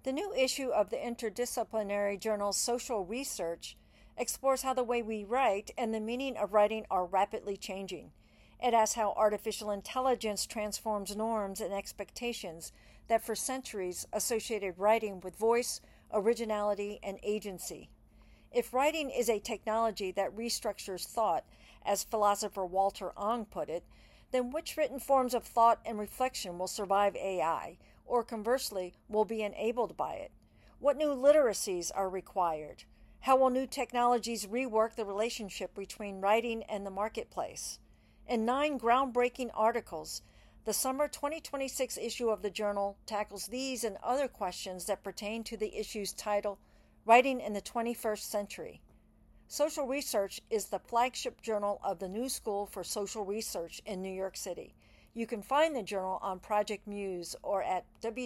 The new issue of the interdisciplinary journal Social Research explores how the way we write and the meaning of writing are rapidly changing. It asks how artificial intelligence transforms norms and expectations that for centuries associated writing with voice, originality, and agency. If writing is a technology that restructures thought, as philosopher Walter Ong put it, then which written forms of thought and reflection will survive AI, or conversely, will be enabled by it? What new literacies are required? How will new technologies rework the relationship between writing and the marketplace? In 9 groundbreaking articles, the summer 2026 issue of the journal tackles these and other questions that pertain to the issue's title, Writing in the 21st Century. Social Research is the flagship journal of the New School for Social Research in New York City. You can find the journal on Project Muse or at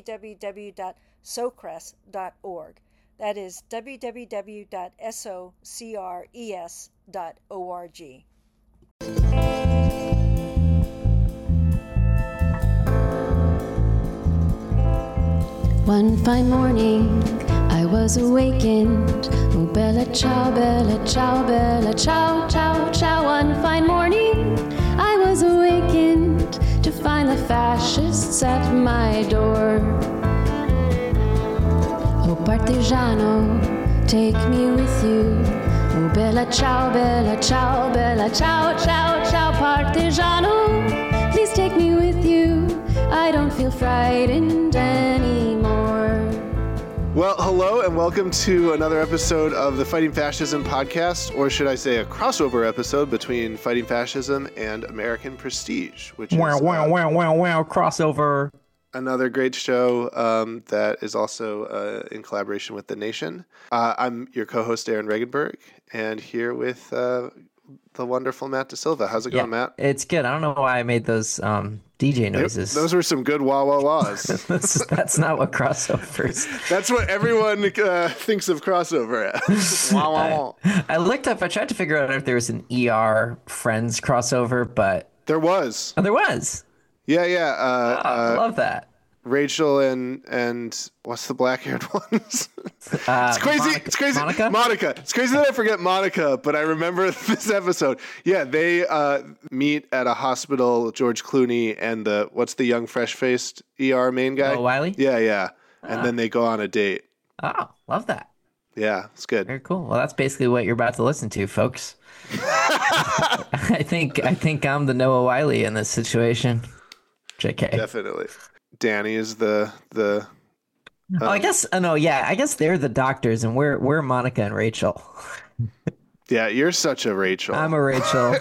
www.socres.org. That is www.socres.org. One fine morning, I was awakened. Oh, bella ciao, bella ciao, bella ciao, ciao, ciao. One fine morning, I was awakened to find the fascists at my door. Oh, partigiano, take me with you. Oh, bella ciao, bella ciao, bella ciao, ciao, ciao. Partigiano, please take me with you. I don't feel frightened anymore. Well, hello and welcome to another episode of the Fighting Fascism podcast, or should I say a crossover episode between Fighting Fascism and American Prestige, which is crossover. Another great show that is also in collaboration with The Nation. I'm your co-host, Aaron Regenberg, and here with the wonderful Matt Da Silva. How's it going, Matt? It's good. I don't know why I made those DJ noises. Those were some good wah-wah-wahs. That's not what crossovers. That's what everyone thinks of crossover as. Wah-wah-wah. I looked up, I tried to figure out if there was an ER Friends crossover, but... There was. Oh, there was? Yeah. I love that. Rachel and what's the black-haired ones? It's crazy. Monica? It's crazy. Monica? Monica. It's crazy that I forget Monica, but I remember this episode. Yeah, they meet at a hospital. George Clooney and what's the young, fresh-faced ER main guy? Oh, Wiley? Yeah. And then they go on a date. Oh, love that. Yeah, it's good. Very cool. Well, that's basically what you're about to listen to, folks. I think I'm the Noah Wiley in this situation. JK. Definitely. Danny is the I guess I guess they're the doctors and we're Monica and Rachel. Yeah, you're such a Rachel. I'm a Rachel.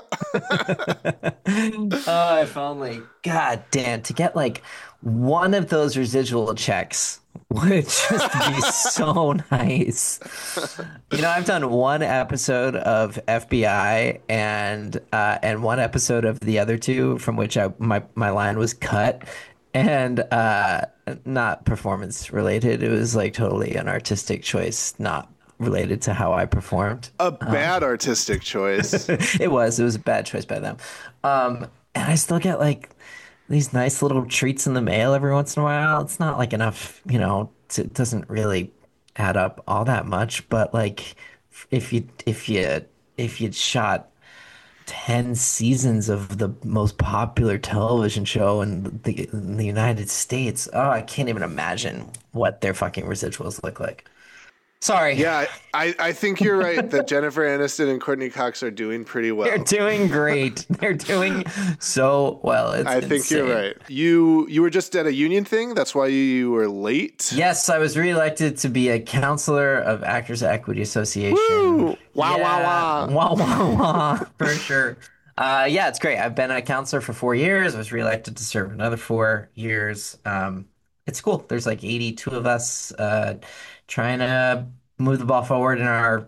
Oh, if only. God damn, to get like one of those residual checks would just be so nice. You know, I've done one episode of FBI and one episode of the other two from which my line was cut. And not performance related. It was like totally an artistic choice, not related to how I performed. A bad artistic choice. It was a bad choice by them. And I still get like these nice little treats in the mail every once in a while. It's not like enough, you know, it doesn't really add up all that much. But like if you'd shot 10 seasons of the most popular television show in the United States. Oh, I can't even imagine what their fucking residuals look like. Sorry. Yeah, I think you're right that Jennifer Aniston and Courtney Cox are doing pretty well. They're doing great. They're doing so well. It's I think insane. you're right. You were just at a union thing? That's why you were late? Yes, I was reelected to be a counselor of Actors Equity Association. Woo! Wow, yeah. wow, wow. Wah, wah, wah, for sure. Yeah, it's great. I've been a counselor for 4 years. I was reelected to serve another 4 years. It's cool. There's like 82 of us trying to move the ball forward in our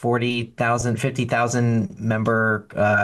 50,000 member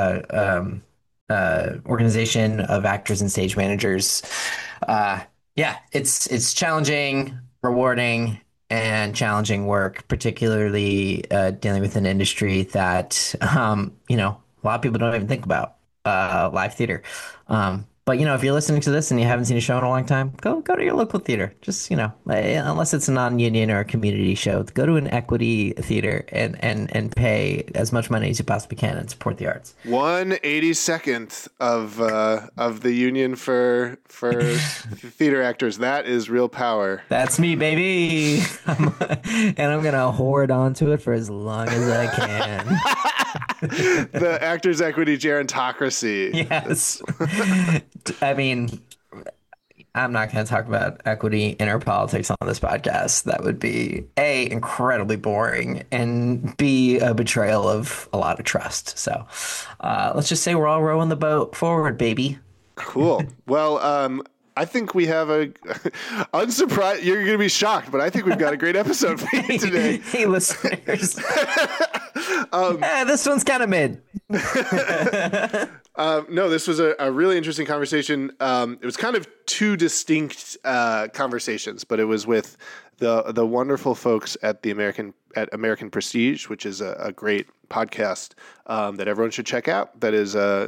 organization of actors and stage managers. Yeah, it's challenging, rewarding, and challenging work, particularly dealing with an industry that, you know, a lot of people don't even think about, live theater. But if you're listening to this and you haven't seen a show in a long time, go to your local theater. Just unless it's a non-union or a community show, go to an equity theater and pay as much money as you possibly can and support the arts. 1/82nd of the union for theater actors. That is real power. That's me, baby. And I'm gonna hoard onto it for as long as I can. The Actors Equity gerontocracy. Yes. I mean, I'm not going to talk about equity inner politics on this podcast. That would be A, incredibly boring, and B, a betrayal of a lot of trust. So let's just say we're all rowing the boat forward, baby. Cool. Well, I think we have unsurprised. You're going to be shocked, but I think we've got a great episode for you today. Hey, listeners. This one's kind of mid. No, this was a really interesting conversation. It was kind of two distinct conversations, but it was with the wonderful folks at American Prestige, which is a great podcast that everyone should check out. That is a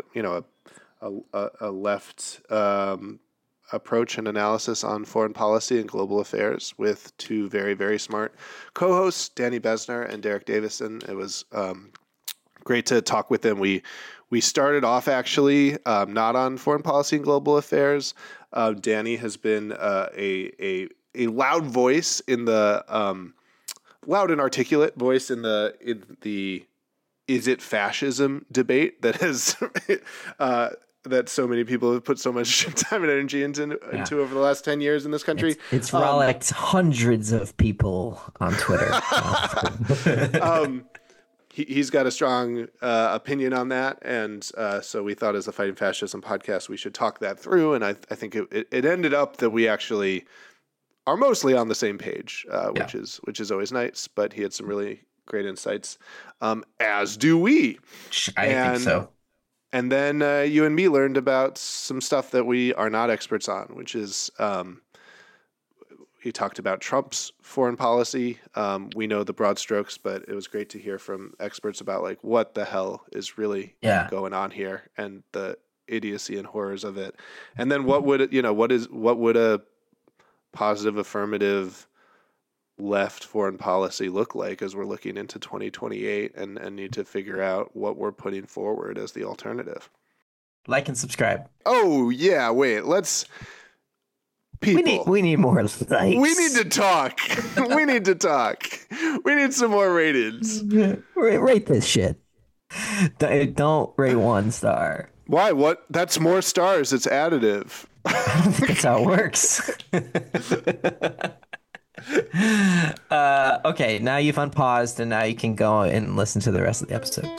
left approach and analysis on foreign policy and global affairs with two very, very smart co-hosts, Danny Besner and Derek Davison. It was great to talk with them. We started off actually not on foreign policy and global affairs. Danny has been a loud voice in the loud and articulate voice in the is it fascism debate that has that so many people have put so much time and energy into over the last 10 years in this country. It's rollicked hundreds of people on Twitter. He's got a strong opinion on that, and so we thought as a Fighting Fascism podcast we should talk that through, and I think it ended up that we actually are mostly on the same page, which is always nice, but he had some really great insights, as do we. I think so. And then you and me learned about some stuff that we are not experts on, which is he talked about Trump's foreign policy. We know the broad strokes, but it was great to hear from experts about like what the hell is really going on here and the idiocy and horrors of it. And then what would a positive affirmative left foreign policy look like as we're looking into 2028 and need to figure out what we're putting forward as the alternative. Like and subscribe. Oh yeah, wait, let's people. We need more likes. We need to talk. We need to talk. We need some more ratings. Rate this shit. Don't rate 1 star. Why? What? That's more stars. It's additive. I don't think that's how it works. Okay, now you've unpaused and now you can go and listen to the rest of the episode.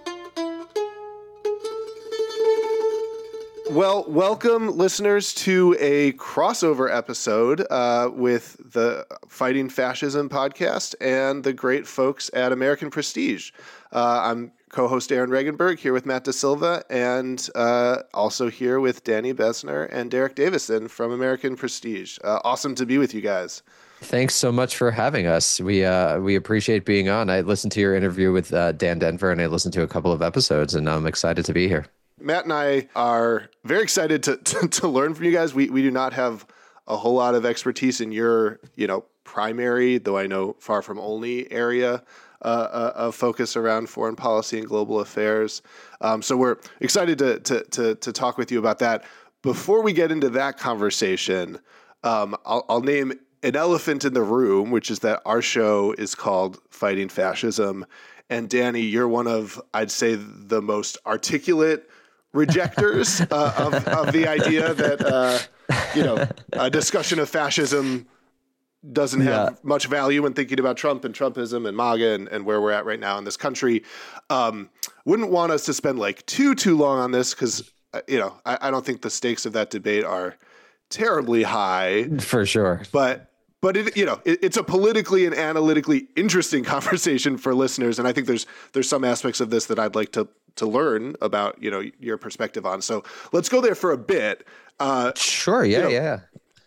Well, welcome listeners to a crossover episode with the Fighting Fascism podcast and the great folks at American Prestige. I'm co-host Aaron Regenberg here with Matt DaSilva and also here with Danny Besner and Derek Davison from American Prestige. Awesome to be with you guys. Thanks so much for having us. We appreciate being on. I listened to your interview with Dan Denver and I listened to a couple of episodes and I'm excited to be here. Matt and I are very excited to learn from you guys. We do not have a whole lot of expertise in your, primary, though I know far from only area of focus around foreign policy and global affairs. So we're excited to talk with you about that. Before we get into that conversation, I'll name an elephant in the room, which is that our show is called Fighting Fascism. And Danny, you're one of, I'd say, the most articulate rejectors of the idea that, a discussion of fascism doesn't have much value when thinking about Trump and Trumpism and MAGA and where we're at right now in this country. Wouldn't want us to spend like too long on this because, I don't think the stakes of that debate are terribly high. For sure. But it's a politically and analytically interesting conversation for listeners. And I think there's some aspects of this that I'd like to learn about, your perspective on. So let's go there for a bit. Sure. Yeah.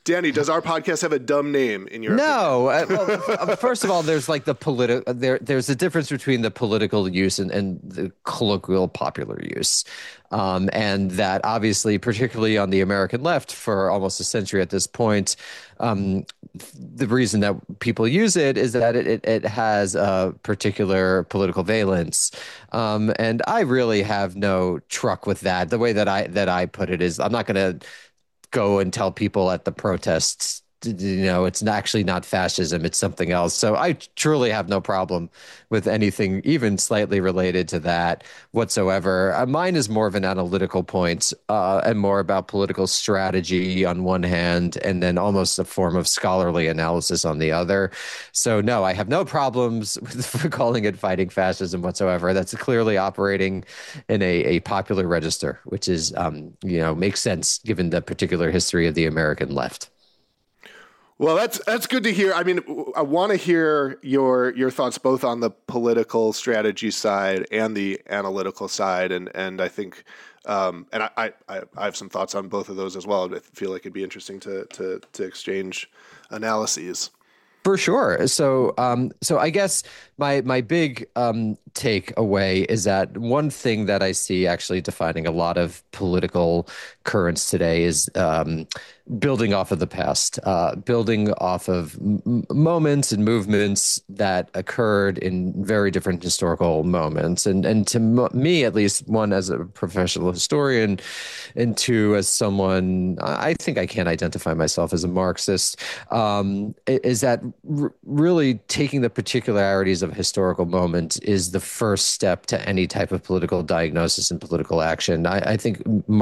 Danny, does our podcast have a dumb name in your No. Well, first of all, there's like the there's a difference between the political use and the colloquial popular use. And that obviously, particularly on the American left for almost a century at this point, the reason that people use it is that it has a particular political valence. And I really have no truck with that. The way that I put it is I'm not going to go and tell people at the protests, it's actually not fascism, it's something else. So I truly have no problem with anything even slightly related to that whatsoever. Mine is more of an analytical point and more about political strategy on one hand, and then almost a form of scholarly analysis on the other. So no, I have no problems with calling it fighting fascism whatsoever. That's clearly operating in a popular register, which is, makes sense given the particular history of the American left. Well, that's good to hear. I mean, I want to hear your thoughts both on the political strategy side and the analytical side, and I think, and I have some thoughts on both of those as well. I feel like it'd be interesting to exchange analyses. For sure. So I guess my big takeaway is that one thing that I see actually defining a lot of political currents today is building off of the past, building off of moments and movements that occurred in very different historical moments. And to me, at least, one, as a professional historian, and two, as someone, I think I can identify myself as a Marxist, is that really taking the particularities of a historical moment is the first step to any type of political diagnosis and political action. I think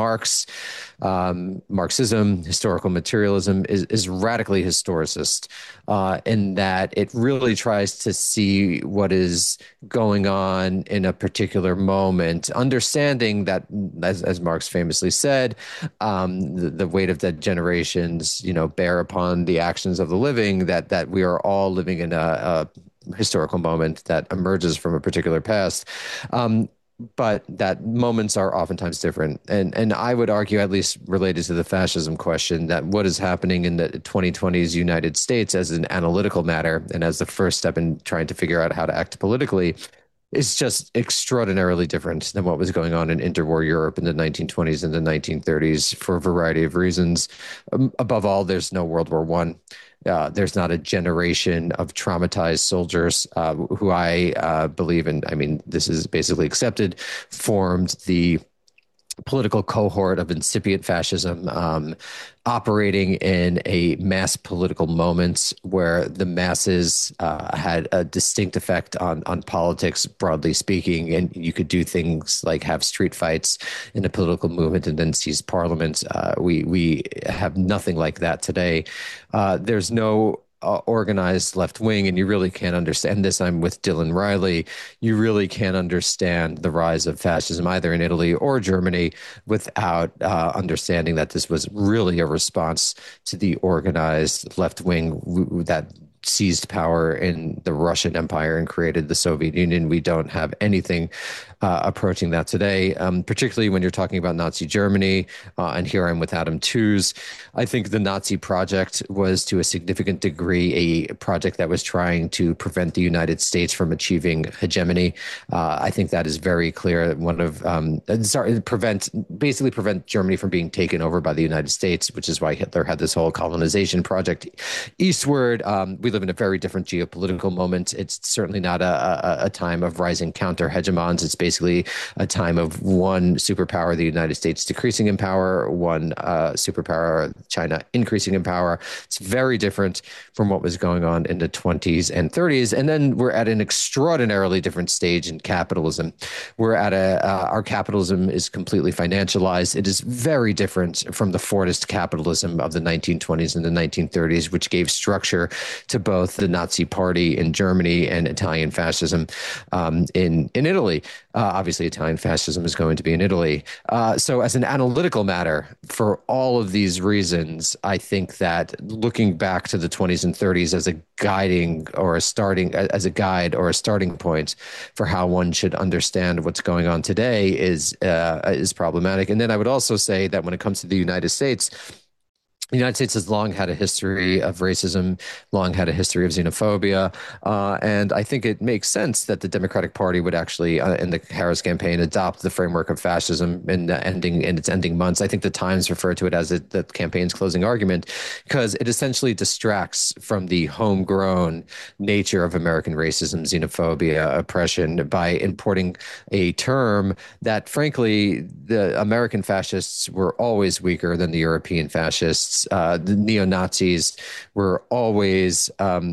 Marxism, historical materialism is radically historicist in that it really tries to see what is going on in a particular moment, understanding that, as Marx famously said, the weight of dead generations, bear upon the actions of the living, that we are all living in a historical moment that emerges from a particular past. But that moments are oftentimes different. And I would argue, at least related to the fascism question, that what is happening in the 2020s United States as an analytical matter and as the first step in trying to figure out how to act politically is just extraordinarily different than what was going on in interwar Europe in the 1920s and the 1930s for a variety of reasons. Above all, there's no World War I. There's not a generation of traumatized soldiers who I believe, and I mean, this is basically accepted, formed the political cohort of incipient fascism, operating in a mass political moment where the masses had a distinct effect on politics, broadly speaking. And you could do things like have street fights in a political movement and then seize parliament. We have nothing like that today. There's no organized left wing, and you really can't understand this. I'm with Dylan Riley. You really can't understand the rise of fascism either in Italy or Germany without understanding that this was really a response to the organized left wing that seized power in the Russian Empire and created the Soviet Union. We don't have anything approaching that today, particularly when you're talking about Nazi Germany. And here I'm with Adam Tooze. I think the Nazi project was to a significant degree a project that was trying to prevent the United States from achieving hegemony. I think that is very clear. Prevent Germany from being taken over by the United States, which is why Hitler had this whole colonization project eastward. We live in a very different geopolitical moment. It's certainly not a time of rising counter hegemons. It's basically a time of one superpower, the United States, decreasing in power, one superpower, China, increasing in power. It's very different from what was going on in the 20s and 30s. And then we're at an extraordinarily different stage in capitalism. We're at our capitalism is completely financialized. It is very different from the Fordist capitalism of the 1920s and the 1930s, which gave structure to both the Nazi Party in Germany and Italian fascism in Italy. Obviously, Italian fascism is going to be in Italy. So as an analytical matter, for all of these reasons, I think that looking back to the 20s and 30s as a guiding or as a guide or a starting point for how one should understand what's going on today is problematic. And then I would also say that when it comes to the United States, The United States has long had a history of racism, long had a history of xenophobia, and I think it makes sense that the Democratic Party would actually, in the Harris campaign, adopt the framework of fascism in its ending months. I think the Times referred to it as the campaign's closing argument, because it essentially distracts from the homegrown nature of American racism, xenophobia, oppression by importing a term that, frankly, the American fascists were always weaker than the European fascists. The neo-Nazis were always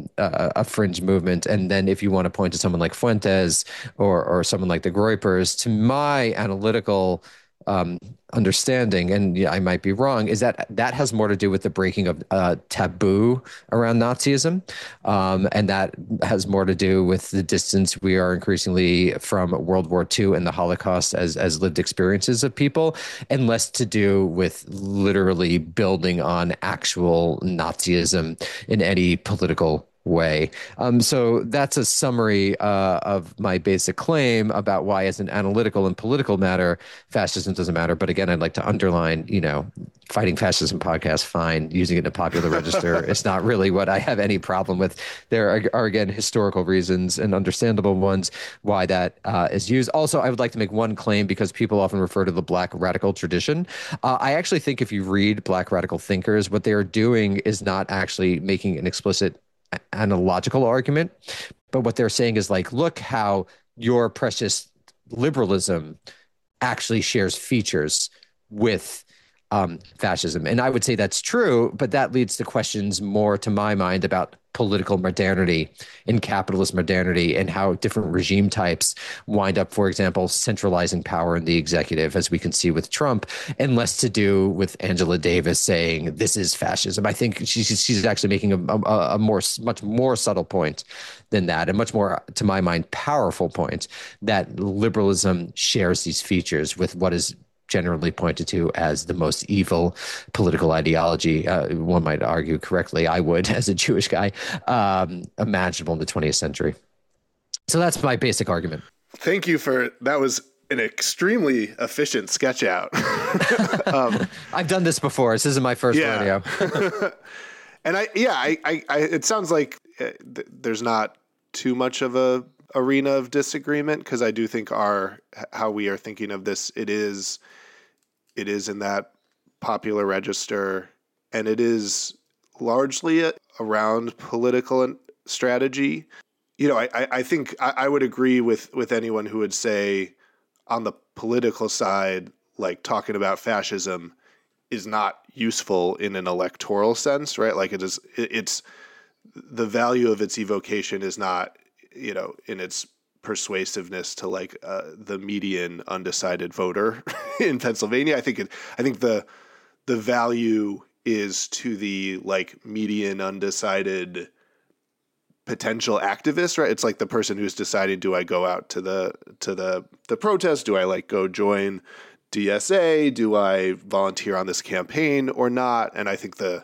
a fringe movement. And then if you want to point to someone like Fuentes or someone like the Groypers, to my analytical understanding, and yeah, I might be wrong, is that has more to do with the breaking of taboo around Nazism, and that has more to do with the distance we are increasingly from World War II and the Holocaust as lived experiences of people, and less to do with literally building on actual Nazism in any political way. So that's a summary of my basic claim about why, as an analytical and political matter, fascism doesn't matter. But again, I'd like to underline, Fighting Fascism podcast, fine. Using it in a popular register, it's not really what I have any problem with. There are again, historical reasons and understandable ones why that is used. Also, I would like to make one claim, because people often refer to the Black radical tradition. I actually think if you read Black radical thinkers, what they are doing is not actually making an explicit analogical argument, but what they're saying is like, look how your precious liberalism actually shares features with fascism. And I would say that's true, but that leads to questions more, to my mind, about political modernity and capitalist modernity, and how different regime types wind up, for example, centralizing power in the executive, as we can see with Trump, and less to do with Angela Davis saying this is fascism. I think she's actually making a much more subtle point than that, and much more, to my mind, powerful point, that liberalism shares these features with what is generally pointed to as the most evil political ideology, one might argue correctly, I would, as a Jewish guy, imaginable in the 20th century. So that's my basic argument. Thank you that was an extremely efficient sketch out. I've done this before. This isn't my first rodeo. And it sounds like there's not too much of a arena of disagreement, because I do think how we are thinking of this, it is in that popular register, and it is largely around political strategy. I think I would agree with anyone who would say, on the political side, like, talking about fascism is not useful in an electoral sense, right? Like, it's the value of its evocation is not, in its persuasiveness to like the median undecided voter in Pennsylvania. I think the value is to the like median undecided potential activist, right? It's like the person who's deciding, do I go out to the protest? Do I like go join DSA? Do I volunteer on this campaign or not? And I think the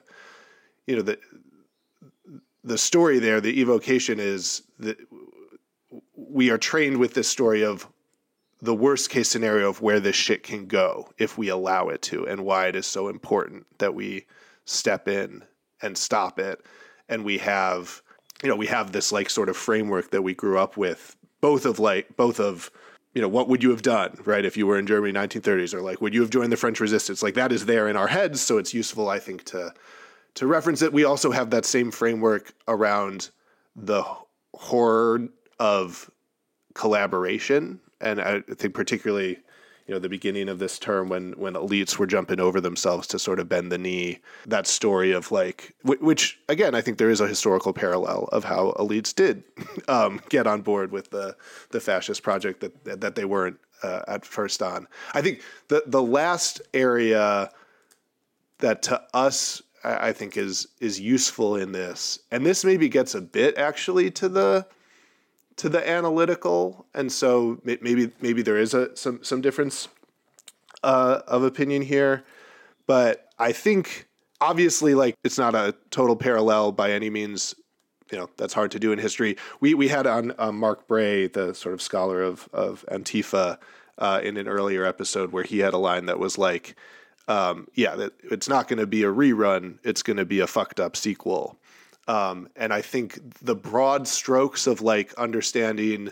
story there, the evocation is that we are trained with this story of the worst case scenario of where this shit can go if we allow it to, and why it is so important that we step in and stop it. And we have this like sort of framework that we grew up with, both of what would you have done, right? If you were in Germany 1930s, or like, would you have joined the French resistance? Like, that is there in our heads. So it's useful, I think, to reference it. We also have that same framework around the horror of collaboration. And I think particularly, the beginning of this term when elites were jumping over themselves to sort of bend the knee, that story of like, which again, I think there is a historical parallel of how elites did get on board with the fascist project that they weren't at first on. I think the last area that to us, I think is useful in this, and this maybe gets a bit actually to the analytical, and so maybe there is some difference of opinion here, but I think obviously like it's not a total parallel by any means. That's hard to do in history. We had on Mark Bray, the sort of scholar of Antifa, in an earlier episode, where he had a line that was like, that it's not going to be a rerun. It's going to be a fucked up sequel. And I think the broad strokes of like understanding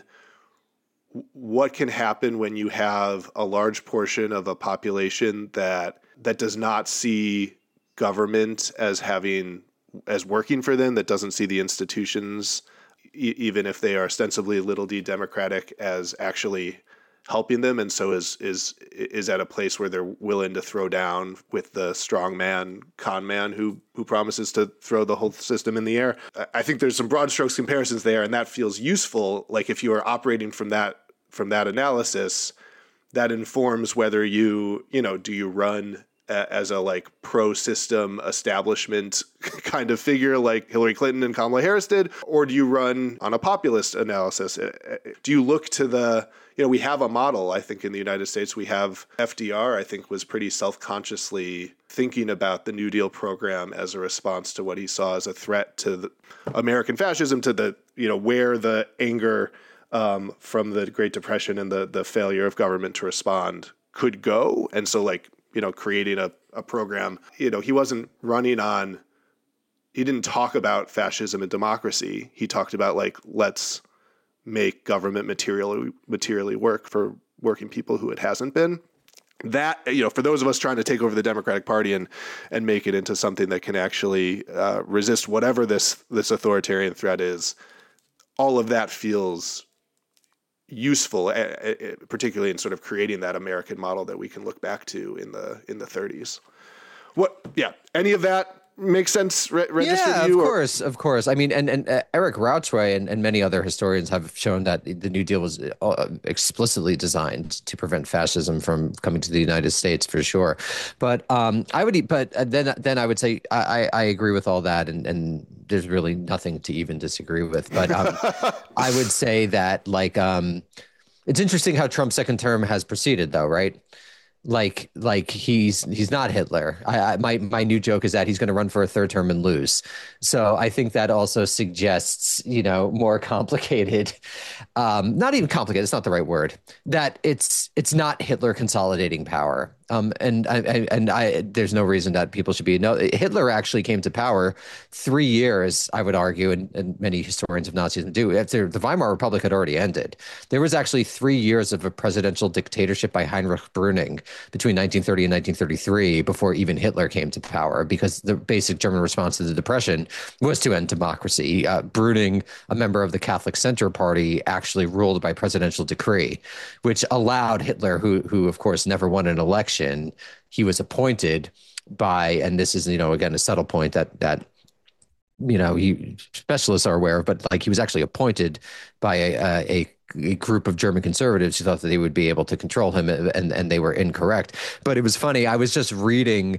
what can happen when you have a large portion of a population that does not see government as working for them, that doesn't see the institutions, even if they are ostensibly little d democratic, as actually helping them, and so is at a place where they're willing to throw down with the strong man, con man who promises to throw the whole system in the air. I think there's some broad strokes comparisons there, and that feels useful. Like if you are operating from that analysis, that informs whether do you run as a like pro-system establishment kind of figure like Hillary Clinton and Kamala Harris did, or do you run on a populist analysis? Do you look to we have a model, I think, in the United States. We have FDR, I think, was pretty self-consciously thinking about the New Deal program as a response to what he saw as a threat to American fascism, to where the anger from the Great Depression and the failure of government to respond could go. And so creating a program, he wasn't running on, he didn't talk about fascism and democracy. He talked about let's make government materially work for working people who it hasn't been. That, for those of us trying to take over the Democratic Party and make it into something that can actually resist whatever this authoritarian threat is, all of that feels useful, particularly in sort of creating that American model that we can look back to in the 30s. Any of that makes sense? Yeah, of course. I mean, and Eric Rauchoy and many other historians have shown that the New Deal was explicitly designed to prevent fascism from coming to the United States, for sure. But then I would say I agree with all that, and there's really nothing to even disagree with. But I would say that it's interesting how Trump's second term has proceeded, though, right? Like he's not Hitler. My new joke is that he's going to run for a third term and lose. So I think that also suggests, more complicated, not even complicated. It's not the right word. That it's not Hitler consolidating power. And there's no reason that people should be. No, Hitler actually came to power 3 years, I would argue, and many historians of Nazism do. After the Weimar Republic had already ended, there was actually 3 years of a presidential dictatorship by Heinrich Brüning between 1930 and 1933 before even Hitler came to power, because the basic German response to the Depression was to end democracy. Brüning, a member of the Catholic Center Party, actually ruled by presidential decree, which allowed Hitler, who of course never won an election, he was appointed by, and this is, again, a subtle point that specialists are aware of, but he was actually appointed by a group of German conservatives who thought that they would be able to control him, and they were incorrect. But it was funny. I was just reading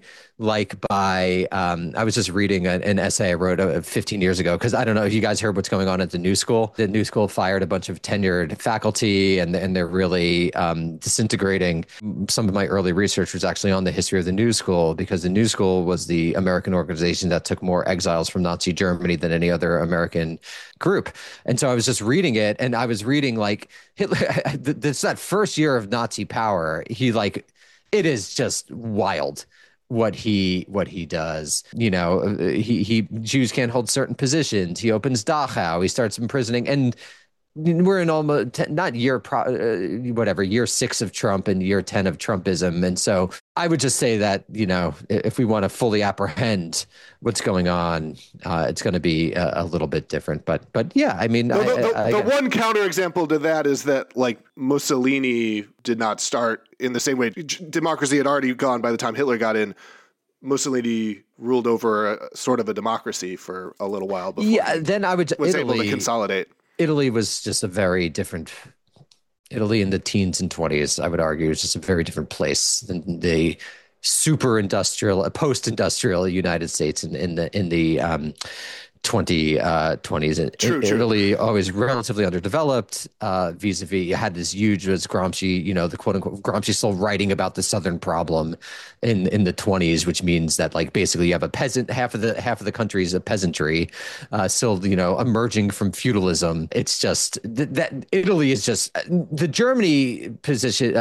an essay I wrote 15 years ago, because I don't know if you guys heard what's going on at the New School. The New School fired a bunch of tenured faculty, and they're really disintegrating. Some of my early research was actually on the history of the New School, because the New School was the American organization that took more exiles from Nazi Germany than any other American group. And so I was just reading it, and I was reading Hitler, that first year of Nazi power, it is just wild what he does. Jews can't hold certain positions. He opens Dachau. He starts imprisoning, and we're in almost not year 6 of Trump and year 10 of Trumpism. And so I would just say that, if we want to fully apprehend what's going on, it's going to be a little bit different. But yeah, I mean, the one counterexample to that is that Mussolini did not start in the same way. Democracy had already gone by the time Hitler got in. Mussolini ruled over a sort of a democracy for a little while before. Yeah, then I was able to consolidate. Italy was just a very different. Italy in the teens and 20s, I would argue, is just a very different place than the post-industrial United States in the 2020s. True. Italy always relatively underdeveloped vis-a-vis. You had this huge, was Gramsci, the quote unquote Gramsci still writing about the Southern problem in the 20s, which means that like basically you have a peasant, half of the country is a peasantry, still emerging from feudalism. It's just that Italy is just the Germany position,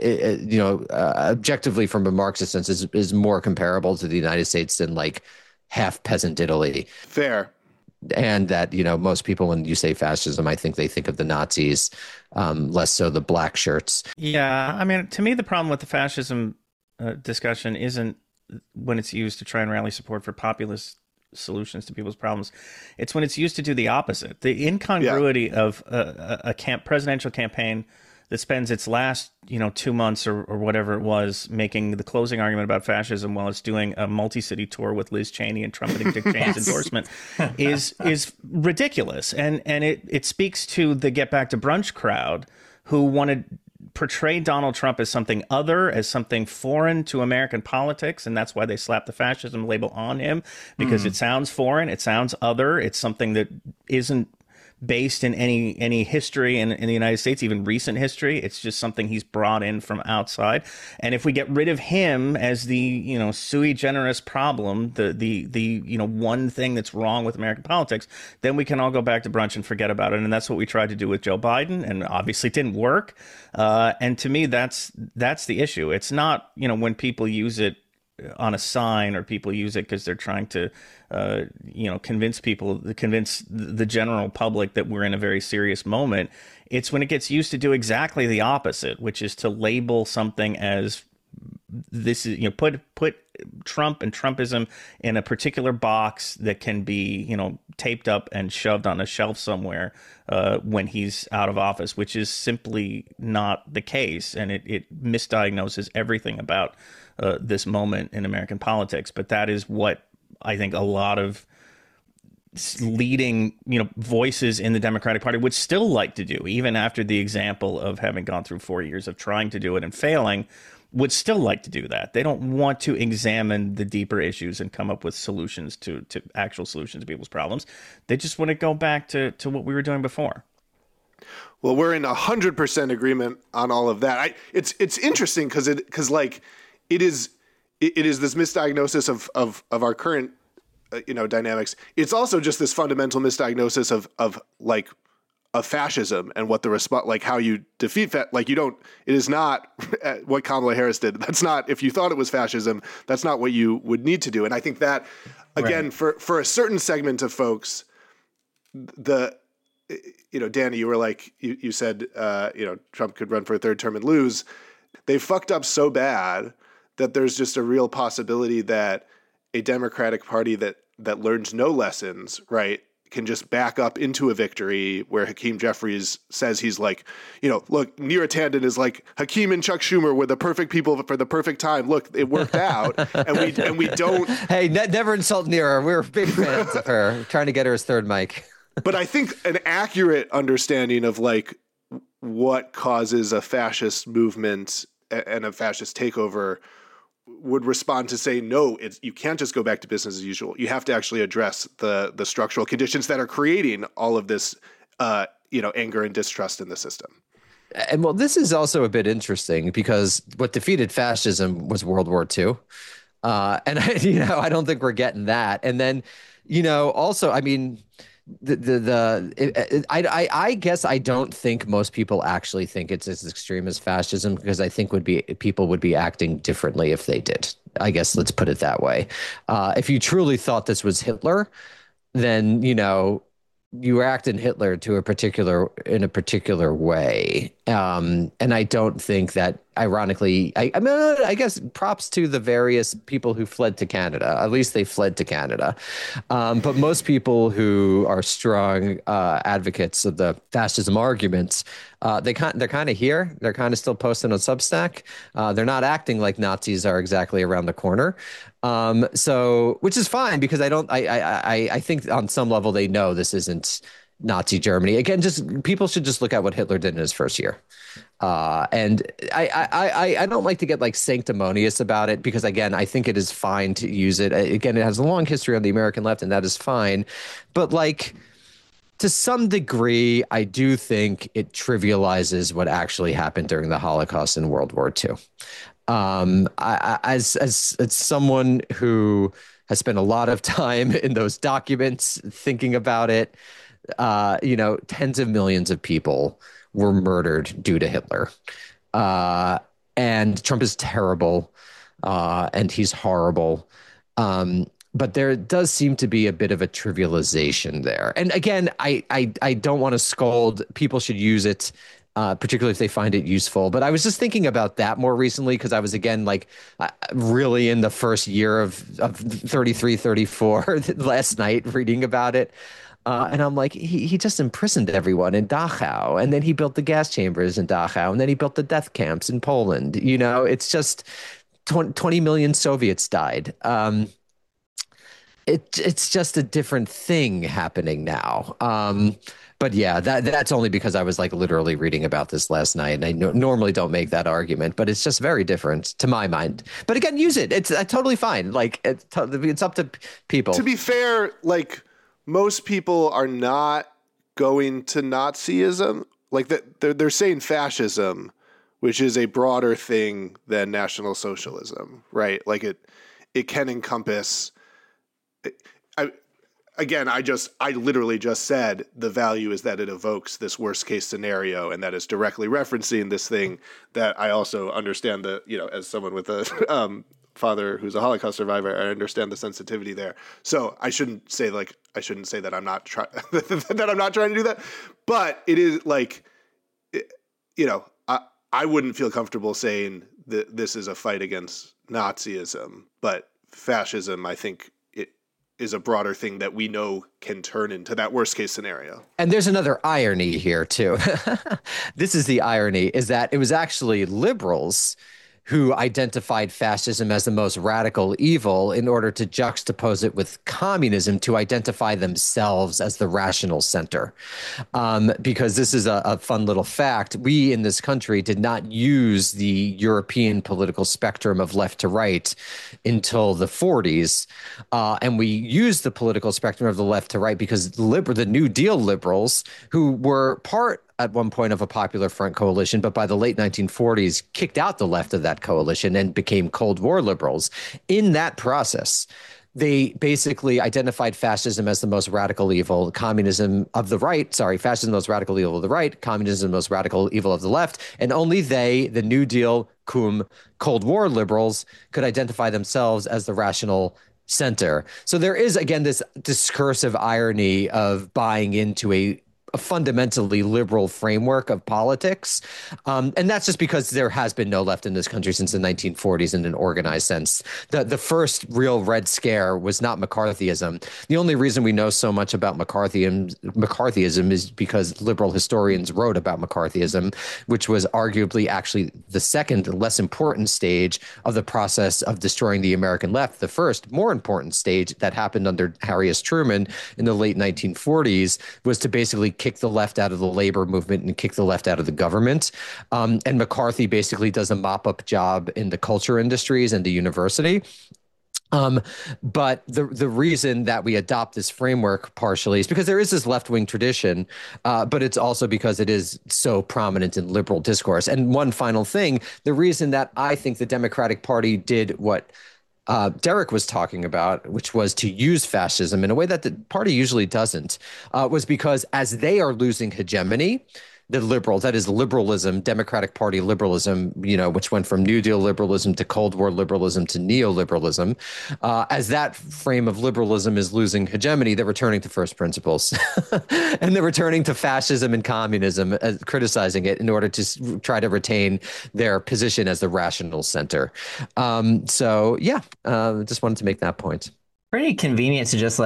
objectively from a Marxist sense is more comparable to the United States than like half peasant Italy. Fair. And that, most people, when you say fascism, I think they think of the Nazis, less so the black shirts. Yeah. I mean, to me, the problem with the fascism discussion isn't when it's used to try and rally support for populist solutions to people's problems. It's when it's used to do the opposite. The incongruity of a presidential campaign that spends its last, 2 months or whatever it was making the closing argument about fascism while it's doing a multi-city tour with Liz Cheney and trumpeting Dick Cheney's endorsement is ridiculous. And it speaks to the Get Back to Brunch crowd who wanted portray Donald Trump as something other, as something foreign to American politics, and that's why they slapped the fascism label on him, because it sounds foreign, it sounds other, it's something that isn't based in any history in the United States, even recent history. It's just something he's brought in from outside. And if we get rid of him as the sui generis problem, the one thing that's wrong with American politics, then we can all go back to brunch and forget about it. And that's what we tried to do with Joe Biden, and obviously it didn't work. And to me, that's the issue. It's not when people use it on a sign, or people use it because they're trying to convince the general public that we're in a very serious moment. It's when it gets used to do exactly the opposite, which is to label something as this is, put Trump and Trumpism in a particular box that can be, taped up and shoved on a shelf somewhere when he's out of office, which is simply not the case. And it misdiagnoses everything about this moment in American politics. But that is what I think a lot of leading, voices in the Democratic Party would still like to do, even after the example of having gone through 4 years of trying to do it and failing, would still like to do that. They don't want to examine the deeper issues and come up with solutions to actual solutions to people's problems. They just want to go back to what we were doing before. Well, we're in 100% agreement on all of that. It's interesting because it is this misdiagnosis of our current dynamics. It's also just this fundamental misdiagnosis of fascism and what the response, like how you defeat it is not what Kamala Harris did. That's not, if you thought it was fascism, that's not what you would need to do. And I think that again, right, for a certain segment of folks, Danny, you were you said Trump could run for a third term and lose. They fucked up so bad that there's just a real possibility that a Democratic Party that learns no lessons, right, can just back up into a victory where Hakeem Jeffries says he's look, Neera Tanden is like, Hakeem and Chuck Schumer were the perfect people for the perfect time. Look, it worked out, and we don't. Hey, never insult Neera. We're big fans of her. Trying to get her his third mic. But I think an accurate understanding of what causes a fascist movement and a fascist takeover would respond to say, no, you can't just go back to business as usual. You have to actually address the structural conditions that are creating all of this, anger and distrust in the system. And well, this is also a bit interesting because what defeated fascism was World War II. And I don't think we're getting that. And then, also, I mean, I guess I don't think most people actually think it's as extreme as fascism, because I think people would be acting differently if they did. I guess let's put it that way. If you truly thought this was Hitler, then you were acting Hitler in a particular way. And I don't think that, ironically, I guess props to the various people who fled to Canada. At least they fled to Canada. But most people who are strong advocates of the fascism arguments, they're kind of here. They're kind of still posting on Substack. They're not acting like Nazis are exactly around the corner. So, which is fine, because I think on some level they know this isn't Nazi Germany. Again, just people should just look at what Hitler did in his first year. And I don't like to get like sanctimonious about it because, again, I think it is fine to use it. Again, it has a long history on the American left, and that is fine. But like, to some degree, I do think it trivializes what actually happened during the Holocaust and World War II. As someone who has spent a lot of time in those documents thinking about it, tens of millions of people were murdered due to Hitler. And Trump is terrible, and he's horrible. But there does seem to be a bit of a trivialization there. And again, I don't want to scold. People should use it, particularly if they find it useful. But I was just thinking about that more recently because I was, again, like really in the first year of 33, 34 last night reading about it. And I'm like, he just imprisoned everyone in Dachau. And then he built the gas chambers in Dachau. And then he built the death camps in Poland. It's just 20 million Soviets died. It's just a different thing happening now. But yeah, that's only because I was like literally reading about this last night. And I normally don't make that argument, but it's just very different to my mind. But again, use it. It's totally fine. Like it's up to people. To be fair, like most people are not going to Nazism. Like that, they're saying fascism, which is a broader thing than National Socialism, right? Like it can encompass. I literally just said the value is that it evokes this worst case scenario and that it's directly referencing this thing that I also understand as someone with a father who's a Holocaust survivor, I understand the sensitivity there. So I shouldn't say that I'm not that I'm not trying to do that, but it is like, I wouldn't feel comfortable saying that this is a fight against Nazism, but fascism, I think, is a broader thing that we know can turn into that worst case scenario. And there's another irony here too. This is the irony, is that it was actually liberals who identified fascism as the most radical evil in order to juxtapose it with communism to identify themselves as the rational center. Because this is a fun little fact. We in this country did not use the European political spectrum of left to right until the 40s. And we used the political spectrum of the left to right because the New Deal liberals, who were part at one point of a Popular Front coalition, but by the late 1940s kicked out the left of that coalition and became Cold War liberals. In that process, they basically identified fascism as the most radical evil, fascism the most radical evil of the right, communism the most radical evil of the left, and only they, the New Deal, Cold War liberals, could identify themselves as the rational center. So there is, again, this discursive irony of buying into a fundamentally liberal framework of politics. And that's just because there has been no left in this country since the 1940s in an organized sense. The first real Red Scare was not McCarthyism. The only reason we know so much about McCarthyism is because liberal historians wrote about McCarthyism, which was arguably actually the second less important stage of the process of destroying the American left. The first, more important stage that happened under Harry S. Truman in the late 1940s was to basically kick the left out of the labor movement and kick the left out of the government. And McCarthy basically does a mop-up job in the culture industries and the university. But the reason that we adopt this framework partially is because there is this left-wing tradition, but it's also because it is so prominent in liberal discourse. And one final thing, the reason that I think the Democratic Party did what Derek was talking about, which was to use fascism in a way that the party usually doesn't, was because as they are losing hegemony, the liberals, that is liberalism, Democratic Party liberalism, which went from New Deal liberalism to Cold War liberalism to neoliberalism. As that frame of liberalism is losing hegemony, they're returning to first principles. And they're returning to fascism and communism, criticizing it in order to try to retain their position as the rational center. Just wanted to make that point. Pretty convenient to just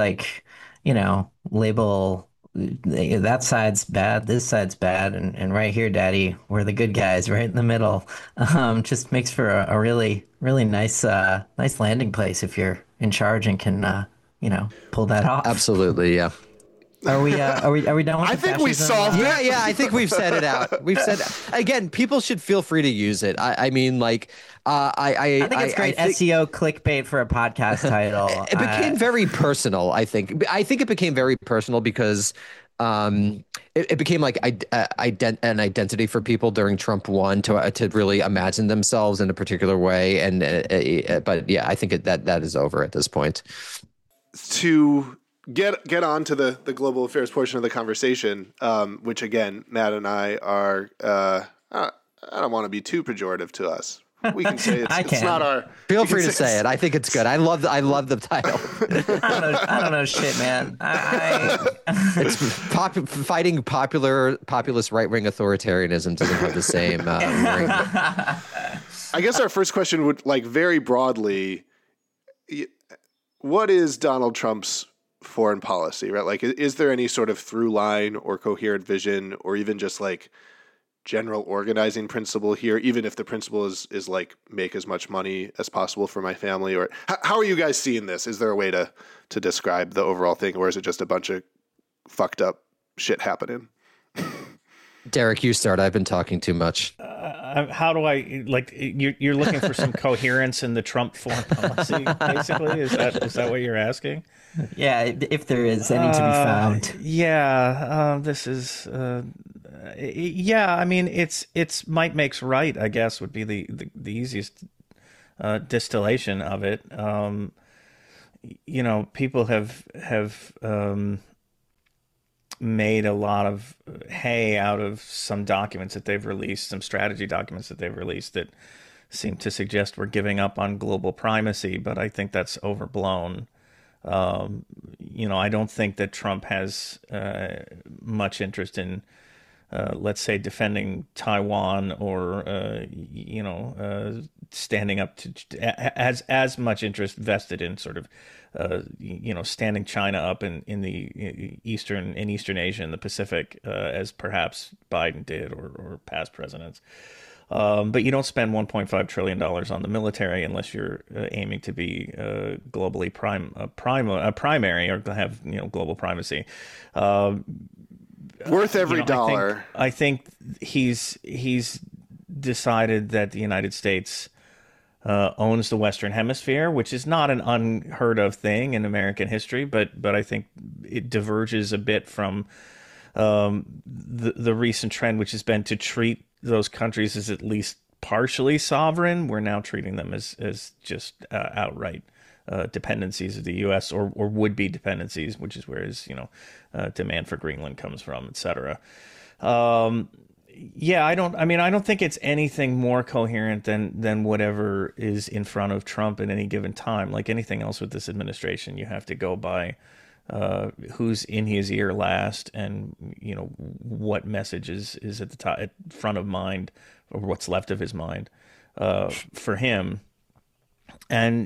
label that side's bad, this side's bad, and right here, Daddy, we're the good guys, right in the middle. Just makes for a really, really nice landing place if you're in charge and can, pull that off. Absolutely, yeah. Are we done with I the think we fascism? solved it. Yeah, I think we've said it out. We've said again. People should feel free to use it. I mean, like, I think it's great SEO clickbait for a podcast title. It became very personal. I think it became very personal because it became like an identity for people during Trump 1 to really imagine themselves in a particular way. And but yeah, I think that is over at this point. To get on to the global affairs portion of the conversation, which again, Matt and I are, I don't want to be too pejorative to us. We can say it's not our. Feel free to say it. I think it's good. I love the title. I don't know shit, man. It's fighting populist right-wing authoritarianism doesn't have the same ring. I guess our first question would, like, very broadly, what is Donald Trump's foreign policy, right? Like, is there any sort of through line or coherent vision, or even just like general organizing principle here, even if the principle is like make as much money as possible for my family? Or how are you guys seeing this? Is there a way to describe the overall thing, or is it just a bunch of fucked up shit happening? Derek, you start. I've been talking too much. How do I, like, you're looking for some coherence in the Trump foreign policy, basically? Is that what you're asking? Yeah, if there is any to be found. Yeah, this is yeah, I mean, it's might makes right, I guess, would be the easiest distillation of it. People have made a lot of hay out of some documents that they've released, some strategy documents that they've released that seem to suggest we're giving up on global primacy, but I think that's overblown. I don't think that Trump has much interest in, let's say, defending Taiwan or, standing up to as much interest vested in sort of, standing China up in the Eastern Asia and the Pacific as perhaps Biden did or past presidents. But you don't spend $1.5 trillion on the military unless you're aiming to be globally primary or have global primacy. Worth every dollar. I think he's decided that the United States owns the Western Hemisphere, which is not an unheard of thing in American history, but I think it diverges a bit from the recent trend, which has been to treat those countries as at least partially sovereign. We're now treating them as just outright dependencies of the U.S. or would-be dependencies, which is where his demand for Greenland comes from, et cetera. I don't think it's anything more coherent than whatever is in front of Trump at any given time. Like anything else with this administration, you have to go by who's in his ear last, and what message is at the top, at front of mind, or what's left of his mind for him. And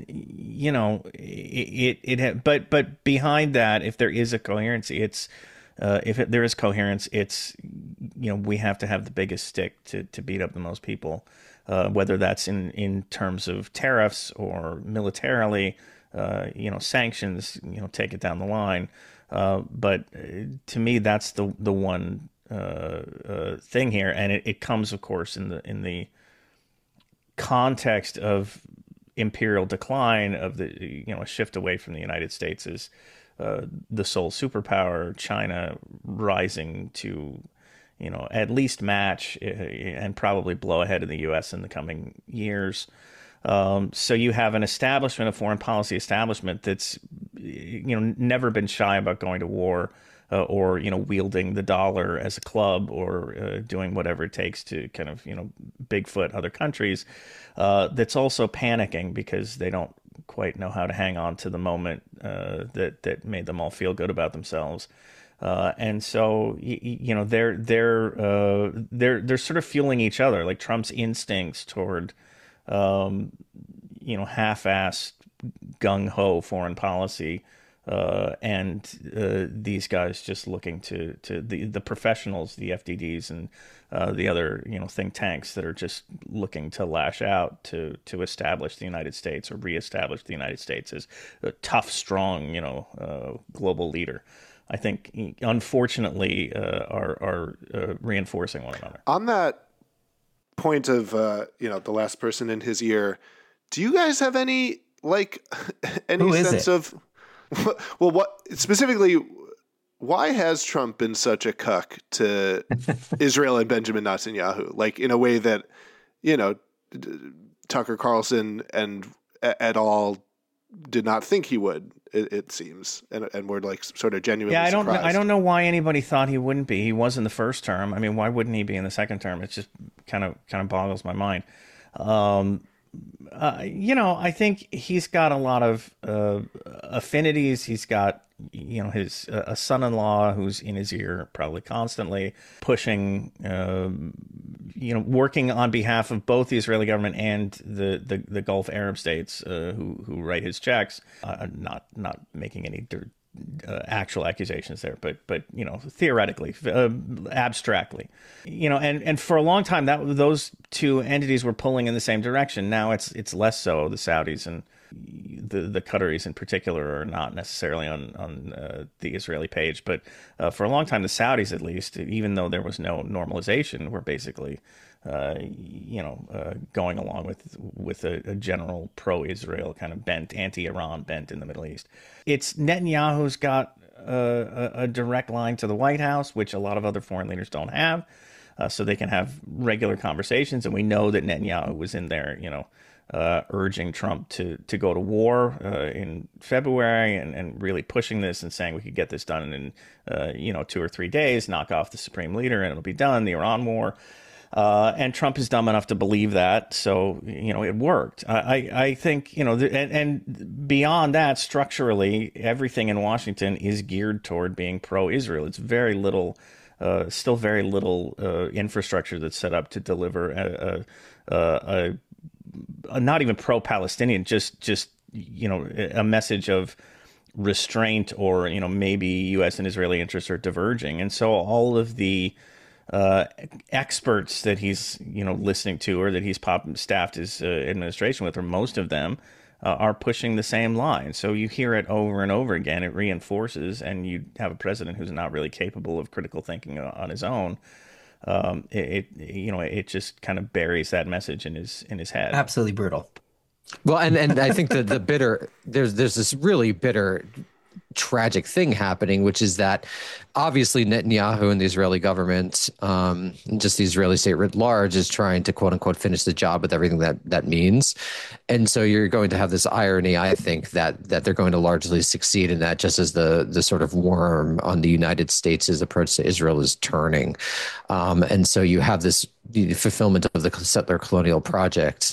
but behind that, if there is a coherency, it's there is coherence, it's we have to have the biggest stick to beat up the most people, whether that's in terms of tariffs or militarily. Sanctions, take it down the line. But to me, that's the one thing here, and it comes, of course, in the context of imperial decline, of the a shift away from the United States as the sole superpower, China rising to at least match and probably blow ahead of the U.S. in the coming years. So you have an establishment, a foreign policy establishment that's, never been shy about going to war, or, wielding the dollar as a club, or doing whatever it takes to kind of, Bigfoot other countries, that's also panicking because they don't quite know how to hang on to the moment that made them all feel good about themselves. And so, they're sort of fueling each other, like Trump's instincts toward half-assed gung-ho foreign policy, and these guys just looking to the professionals, the FDDs, and the other think tanks that are just looking to lash out to establish the United States or reestablish the United States as a tough, strong global leader. I think, unfortunately, are reinforcing one another. On that point of the last person in his ear, do you guys have any sense of what specifically? Why has Trump been such a cuck to Israel and Benjamin Netanyahu? Like, in a way that, Tucker Carlson and et al. Did not think he would, it seems. And we're like sort of genuinely surprised. I don't know why anybody thought he wouldn't be. He was in the first term. I mean, why wouldn't he be in the second term? It just kind of boggles my mind. I think he's got a lot of affinities. He's got, his a son-in-law who's in his ear probably constantly pushing, working on behalf of both the Israeli government and the Gulf Arab states who write his checks. Not making any actual accusations there, but theoretically, abstractly, and for a long time those two entities were pulling in the same direction. Now it's less so. The Saudis and the Qataris in particular are not necessarily on the Israeli page, but for a long time the Saudis, at least, even though there was no normalization, were basically going along with a general pro-Israel kind of bent, anti-Iran bent in the Middle East. It's Netanyahu's got a direct line to the White House, which a lot of other foreign leaders don't have, so they can have regular conversations. And we know that Netanyahu was in there, urging Trump to go to war in February and really pushing this and saying we could get this done in 2 or 3 days, knock off the supreme leader, and it'll be done, the Iran war. And Trump is dumb enough to believe that, so it worked. I think and beyond that, structurally, everything in Washington is geared toward being pro-Israel. It's very little, still very little infrastructure that's set up to deliver a not even pro-Palestinian, just a message of restraint, or maybe U.S. and Israeli interests are diverging, and so all of the experts that he's listening to, or that he's staffed his administration with, or most of them, are pushing the same line. So you hear it over and over again. It reinforces, and you have a president who's not really capable of critical thinking on his own. It just kind of buries that message in his head. Absolutely brutal. Well, and I think that there's this really bitter, tragic thing happening, which is that obviously Netanyahu and the Israeli government, and just the Israeli state writ large, is trying to quote unquote finish the job with everything that means. And so you're going to have this irony, I think, that they're going to largely succeed in that, just as the sort of worm on the United States' approach to Israel is turning. And so you have this fulfillment of the settler colonial project,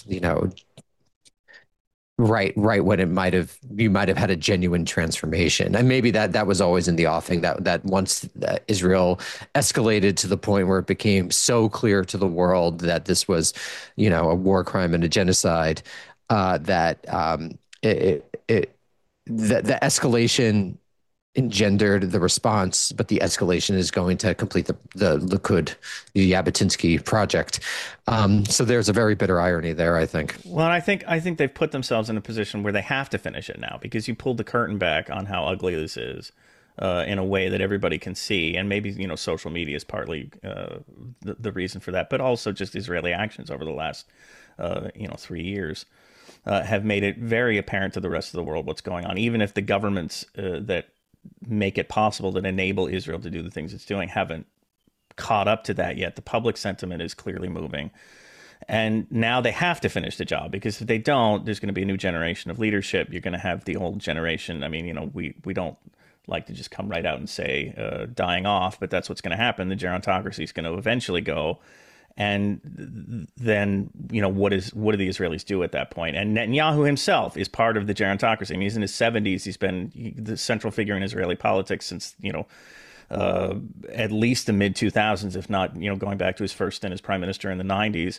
right when you might have had a genuine transformation. And maybe that was always in the offing, that once Israel escalated to the point where it became so clear to the world that this was a war crime and a genocide, that the escalation engendered the response, but the escalation is going to complete the Likud, the Jabotinsky project. So there's a very bitter irony there, I think. Well, and I think they've put themselves in a position where they have to finish it now, because you pulled the curtain back on how ugly this is in a way that everybody can see. And maybe, social media is partly the reason for that, but also just Israeli actions over the last, 3 years have made it very apparent to the rest of the world what's going on, even if the governments that make it possible, that enable Israel to do the things it's doing, haven't caught up to that yet. The public sentiment is clearly moving. And now they have to finish the job, because if they don't, there's going to be a new generation of leadership. You're going to have the old generation. I mean, we don't like to just come right out and say dying off, but that's what's going to happen. The gerontocracy is going to eventually go. And then, what do the Israelis do at that point? And Netanyahu himself is part of the gerontocracy. I mean, he's in his 70s. He's been the central figure in Israeli politics since, at least the mid-2000s, if not, going back to his first stint as prime minister in the 90s.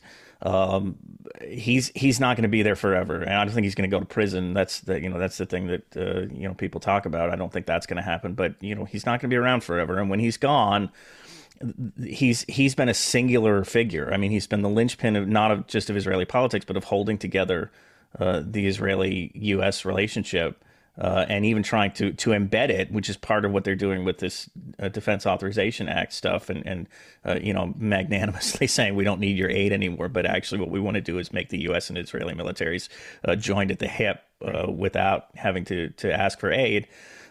He's not going to be there forever. And I don't think he's going to go to prison. That's the thing that, people talk about. I don't think that's going to happen. But, he's not going to be around forever. And when he's gone, he's been a singular figure. I mean, he's been the linchpin of not just of Israeli politics, but of holding together the Israeli-U.S. relationship and even trying to embed it, which is part of what they're doing with this Defense Authorization Act stuff, and magnanimously saying we don't need your aid anymore. But actually, what we want to do is make the U.S. and Israeli militaries joined at the hip without having to ask for aid.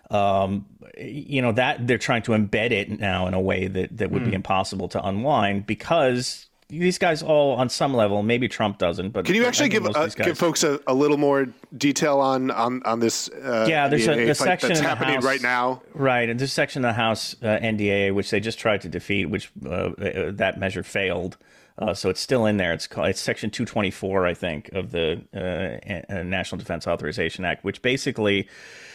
That they're trying to embed it now in a way that would be impossible to unwind, because these guys all, on some level, maybe Trump doesn't, but can you actually give folks a little more detail on this? There's a section that's in the happening House right now. Right, and this section of the House NDAA, which they just tried to defeat, which that measure failed. So it's still in there. It's Section 224, I think, of the National Defense Authorization Act, which basically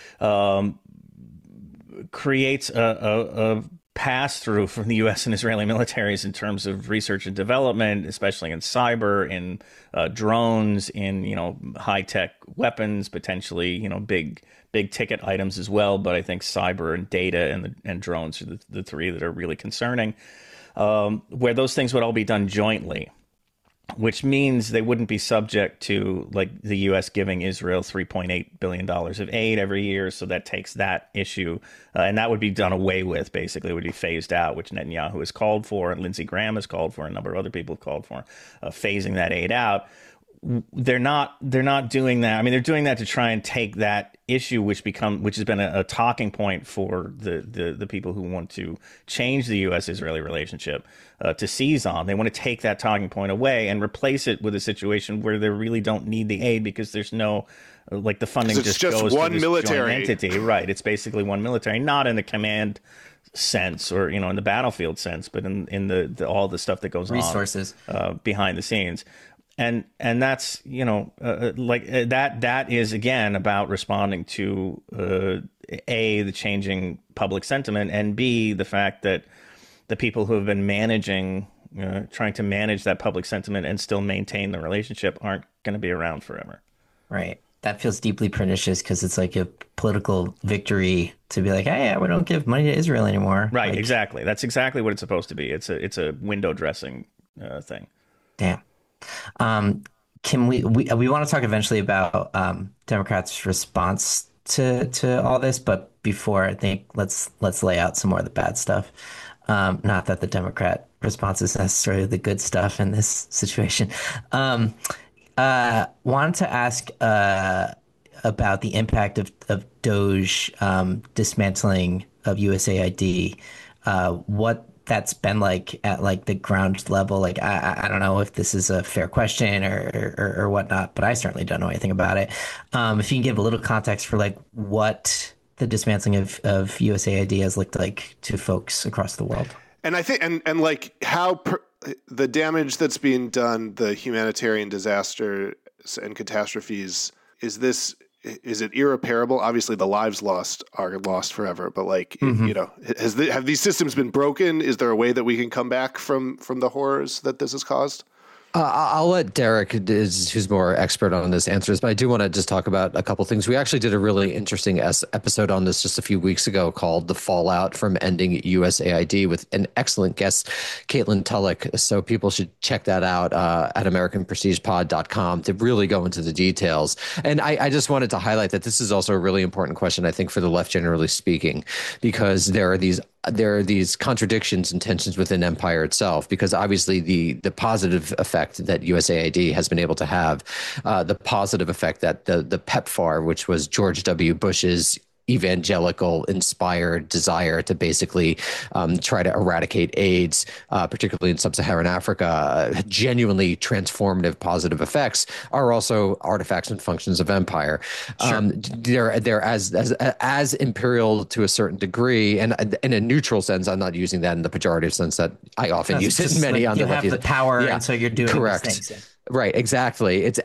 creates a pass-through from the U.S. and Israeli militaries in terms of research and development, especially in cyber, in drones, in high-tech weapons, potentially big ticket items as well. But I think cyber and data and drones are the three that are really concerning, where those things would all be done jointly, which means they wouldn't be subject to like the U.S. giving Israel $3.8 billion of aid every year. So that takes that issue, and that would be done away with. Basically, it would be phased out, which Netanyahu has called for, and Lindsey Graham has called for, and a number of other people have called for, phasing that aid out. They're not doing that. I mean, they're doing that to try and take that issue, which has been a talking point for the people who want to change the U.S.-Israeli relationship, to seize on. They want to take that talking point away and replace it with a situation where they really don't need the aid, because there's no, the funding just goes one to this military joint entity. Right. It's basically one military, not in the command sense or in the battlefield sense, but in the all the stuff that goes resources behind the scenes. And that's, that is, again, about responding to, A, the changing public sentiment, and B, the fact that the people who have been trying to manage that public sentiment and still maintain the relationship aren't going to be around forever. Right. That feels deeply pernicious, because it's like a political victory to be like, hey, we don't give money to Israel anymore. Right. Exactly. That's exactly what it's supposed to be. It's a window dressing thing. Damn. Can we want to talk eventually about Democrats' response to all this, but before, I think let's lay out some more of the bad stuff. Not that the Democrat response is necessarily the good stuff in this situation. Wanted to ask about the impact of DOGE dismantling of USAID. What that's been like at the ground level. I don't know if this is a fair question or whatnot, but I certainly don't know anything about it. If you can give a little context for what the dismantling of USAID has looked like to folks across the world. And I think, and how the damage that's being done, the humanitarian disaster and catastrophes, is it irreparable? Obviously, the lives lost are lost forever. But have these systems been broken? Is there a way that we can come back from the horrors that this has caused? I'll let Derek, who's more expert on this, answer this, but I do want to just talk about a couple things. We actually did a really interesting episode on this just a few weeks ago called The Fallout from Ending USAID with an excellent guest, Caitlin Tulloch. So people should check that out at AmericanPrestigePod.com to really go into the details. And I just wanted to highlight that this is also a really important question, I think, for the left, generally speaking, because there are these contradictions and tensions within empire itself, because obviously the positive effect that USAID has been able to have, the positive effect that the PEPFAR, which was George W. Bush's evangelical inspired desire to basically try to eradicate AIDS, particularly in sub-Saharan Africa, genuinely transformative positive effects, are also artifacts and functions of empire. Sure. They're as imperial to a certain degree, and in a neutral sense. I'm not using that in the pejorative sense that I often use it. Many on the left. You have the power, and so you're doing correct. These things. Right, exactly. It's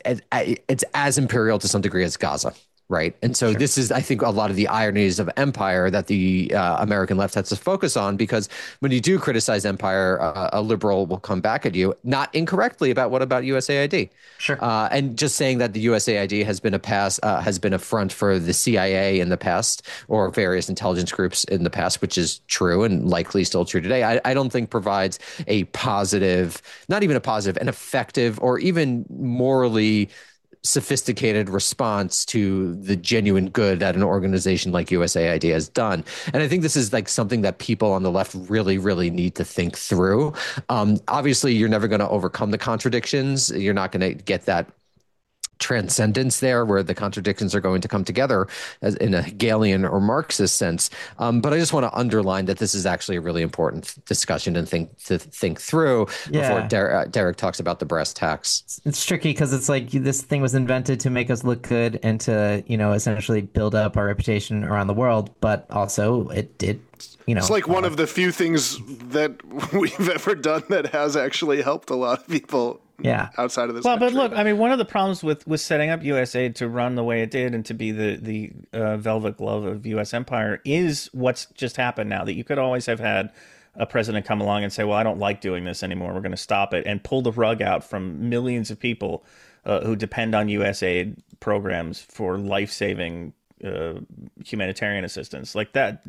as imperial to some degree as Gaza. Right. And so This is, I think, a lot of the ironies of empire that the American left has to focus on, because when you do criticize empire, a liberal will come back at you, not incorrectly, about what about USAID? Sure. And just saying that the USAID has been a front for the CIA in the past, or various intelligence groups in the past, which is true and likely still true today, I don't think provides a positive, not even a positive, an effective, or even morally sophisticated response to the genuine good that an organization like USAID has done. And I think this is like something that people on the left really, really need to think through. Obviously, you're never going to overcome the contradictions. You're not going to get that transcendence there where the contradictions are going to come together as in a Hegelian or Marxist sense. But I just want to underline that this is actually a really important discussion and thing to think through before Derek talks about the brass tacks. It's tricky because it's like this thing was invented to make us look good and to, essentially build up our reputation around the world. But also it did, It's like one of the few things that we've ever done that has actually helped a lot of people. Yeah. Outside of this. Well, but look, I mean, one of the problems with setting up USAID to run the way it did and to be the velvet glove of U.S. empire is what's just happened now. That you could always have had a president come along and say, "Well, I don't like doing this anymore. We're going to stop it," and pull the rug out from millions of people who depend on USAID programs for life-saving humanitarian assistance. Like that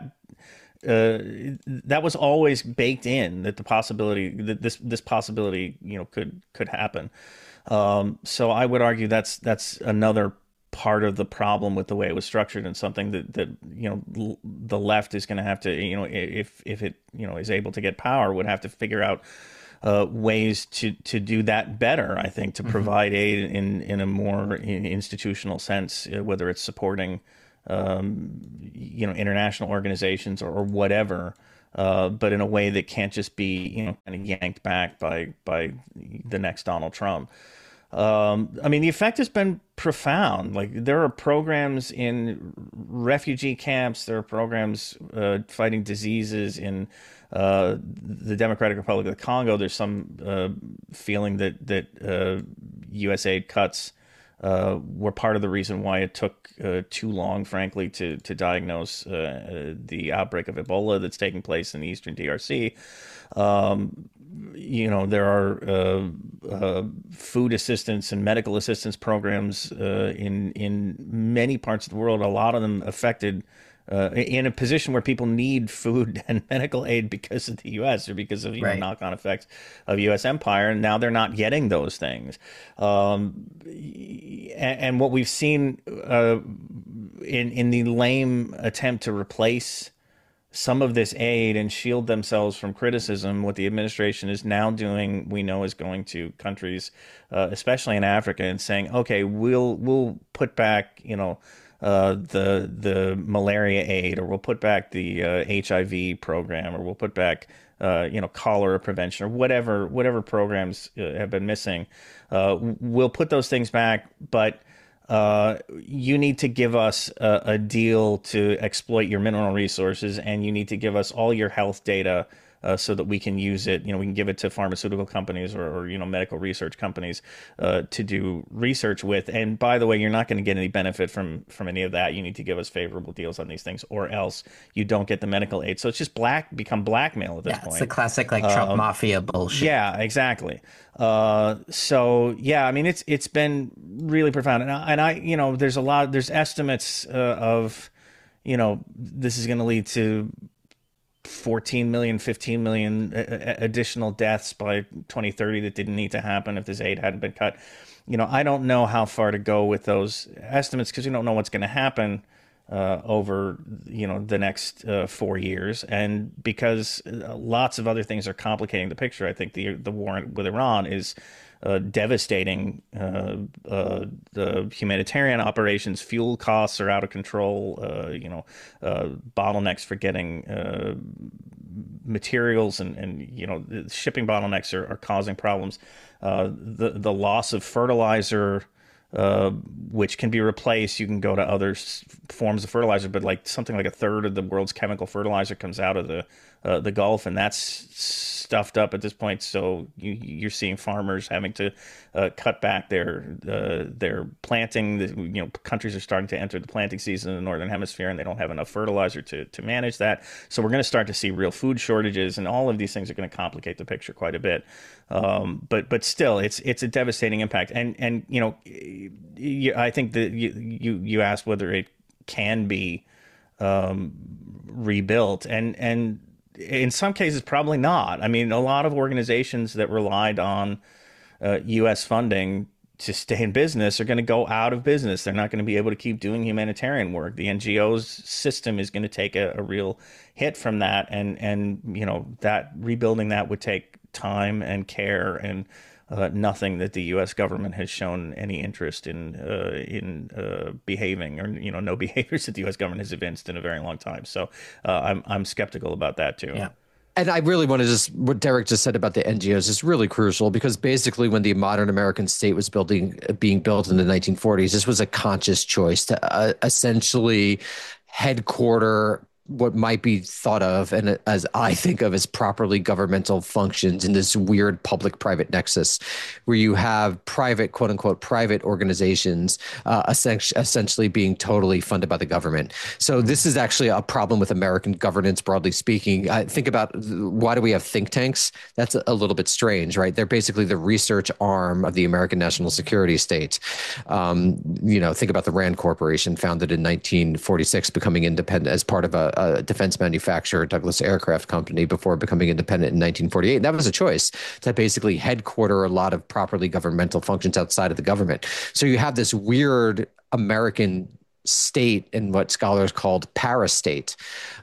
was always baked in, that the possibility that this possibility could happen. So I would argue that's another part of the problem with the way it was structured, and something that the left is going to have to, if it is able to get power, would have to figure out ways to do that better. I think to provide aid in a more institutional sense, whether it's supporting international organizations or whatever, but in a way that can't just be kind of yanked back by the next Donald Trump. I mean, the effect has been profound. Like, there are programs in refugee camps, there are programs fighting diseases in the Democratic Republic of the Congo. There's some feeling that USAID cuts were part of the reason why it took too long, frankly, to diagnose the outbreak of Ebola that's taking place in the Eastern DRC. There are food assistance and medical assistance programs in many parts of the world, a lot of them affected in a position where people need food and medical aid because of the U.S. or because of knock-on effects of U.S. empire, and now they're not getting those things. And what we've seen in the lame attempt to replace some of this aid and shield themselves from criticism, what the administration is now doing, we know, is going to countries, especially in Africa, and saying, "Okay, we'll put back, the malaria aid, or we'll put back the HIV program, or we'll put back cholera prevention, or whatever programs have been missing. We'll put those things back, but you need to give us a deal to exploit your mineral resources, and you need to give us all your health data so that we can use it. We can give it to pharmaceutical companies or medical research companies to do research with. And by the way, you're not going to get any benefit from any of that. You need to give us favorable deals on these things, or else you don't get the medical aid." So it's just become blackmail at this point. It's the classic Trump mafia bullshit. Yeah, exactly. So yeah, I mean, it's been really profound, and I there's estimates of this is going to lead to 14 million, 15 million additional deaths by 2030 that didn't need to happen if this aid hadn't been cut. I don't know how far to go with those estimates, because you don't know what's going to happen over the next 4 years, and because lots of other things are complicating the picture. I think the war with Iran is devastating. The humanitarian operations, fuel costs are out of control. Bottlenecks for getting materials and shipping bottlenecks are causing problems. The loss of fertilizer, which can be replaced. You can go to other forms of fertilizer, but something like a third of the world's chemical fertilizer comes out of the Gulf, and that's stuffed up at this point. So you're seeing farmers having to cut back their planting. Countries are starting to enter the planting season in the Northern Hemisphere, and they don't have enough fertilizer to manage that. So we're going to start to see real food shortages, and all of these things are going to complicate the picture quite a bit. But still, it's a devastating impact. And I think that you asked whether it can be rebuilt, and in some cases probably not. I mean, a lot of organizations that relied on U.S. funding to stay in business are going to go out of business. They're not going to be able to keep doing humanitarian work. The NGOs system is going to take a real hit from that, and that rebuilding that would take time and care, and nothing that the U.S. government has shown any interest in behaving, or no behaviors that the U.S. government has evinced in a very long time. So I'm skeptical about that too. Yeah. And I really want to what Derek just said about the NGOs is really crucial, because basically when the modern American state was being built in the 1940s, this was a conscious choice to essentially headquarter what might be thought of, and as I think of, as properly governmental functions in this weird public-private nexus, where you have private, quote unquote, private organizations essentially being totally funded by the government. So this is actually a problem with American governance, broadly speaking. Think about, why do we have think tanks? That's a little bit strange, right? They're basically the research arm of the American national security state. Think about the Rand Corporation, founded in 1946, becoming independent as part of a defense manufacturer, Douglas Aircraft Company, before becoming independent in 1948. That was a choice to basically headquarter a lot of properly governmental functions outside of the government. So you have this weird American state in what scholars called parastate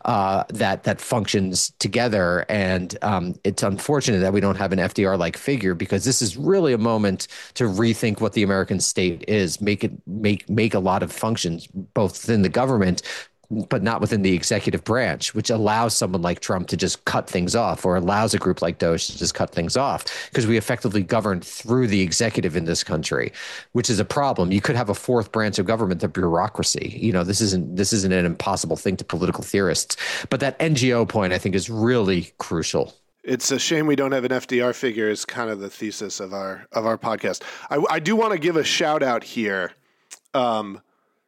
that functions together. And it's unfortunate that we don't have an FDR-like figure, because this is really a moment to rethink what the American state is, make a lot of functions both within the government, but not within the executive branch, which allows someone like Trump to just cut things off, or allows a group like Doge to just cut things off, because we effectively govern through the executive in this country, which is a problem. You could have a fourth branch of government, the bureaucracy. This isn't an impossible thing to political theorists. But that NGO point, I think, is really crucial. It's a shame we don't have an FDR figure, is kind of the thesis of our podcast. I do want to give a shout out here. One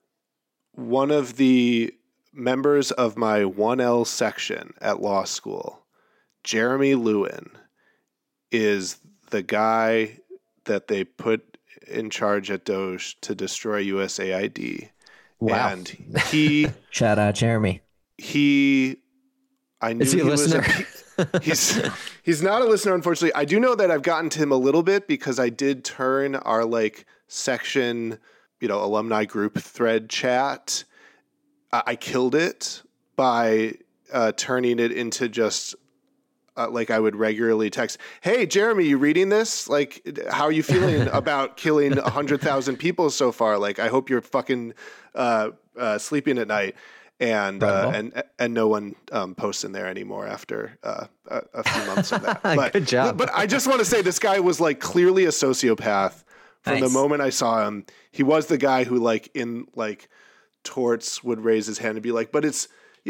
of the members of my 1L section at law school, Jeremy Lewin, is the guy that they put in charge at Doge to destroy USAID. Wow. And he shout out Jeremy. I knew is he a listener? He's not a listener, unfortunately. I do know that I've gotten to him a little bit, because I did turn our section, alumni group thread chat. I killed it by turning it into just I would regularly text, "Hey, Jeremy, you reading this? How are you feeling about killing 100,000 people so far? I hope you're fucking sleeping at night." And no one posts in there anymore after a few months of that. But, good job. But I just want to say, this guy was clearly a sociopath from the moment I saw him. He was the guy who in torts would raise his hand and be like, but it's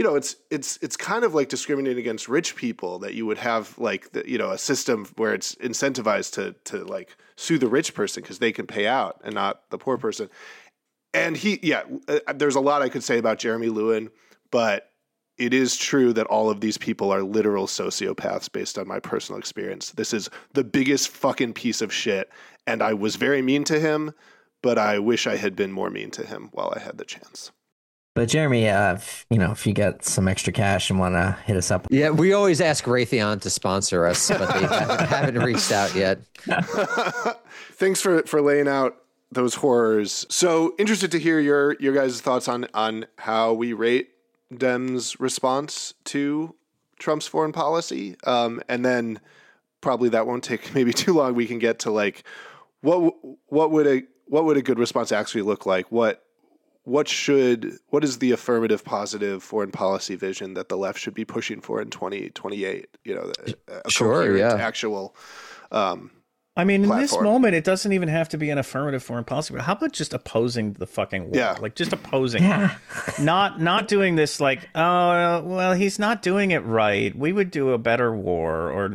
kind of like discriminating against rich people, that you would have a system where it's incentivized to sue the rich person because they can pay out and not the poor person. And there's a lot I could say about Jeremy Lewin, but it is true that all of these people are literal sociopaths based on my personal experience. This is the biggest fucking piece of shit. And I was very mean to him, but I wish I had been more mean to him while I had the chance. But Jeremy, if you get some extra cash and want to hit us up. Yeah, we always ask Raytheon to sponsor us, but they haven't reached out yet. Thanks for laying out those horrors. So interested to hear your guys' thoughts on how we rate Dems' response to Trump's foreign policy. And then probably that won't take maybe too long. We can get to what would a good response actually look like? What is the affirmative, positive foreign policy vision that the left should be pushing for in 2028? Sure, yeah. Actual. In this moment, it doesn't even have to be an affirmative foreign policy. But how about just opposing the fucking war? Yeah. Just opposing, not doing this. He's not doing it right. We would do a better war, or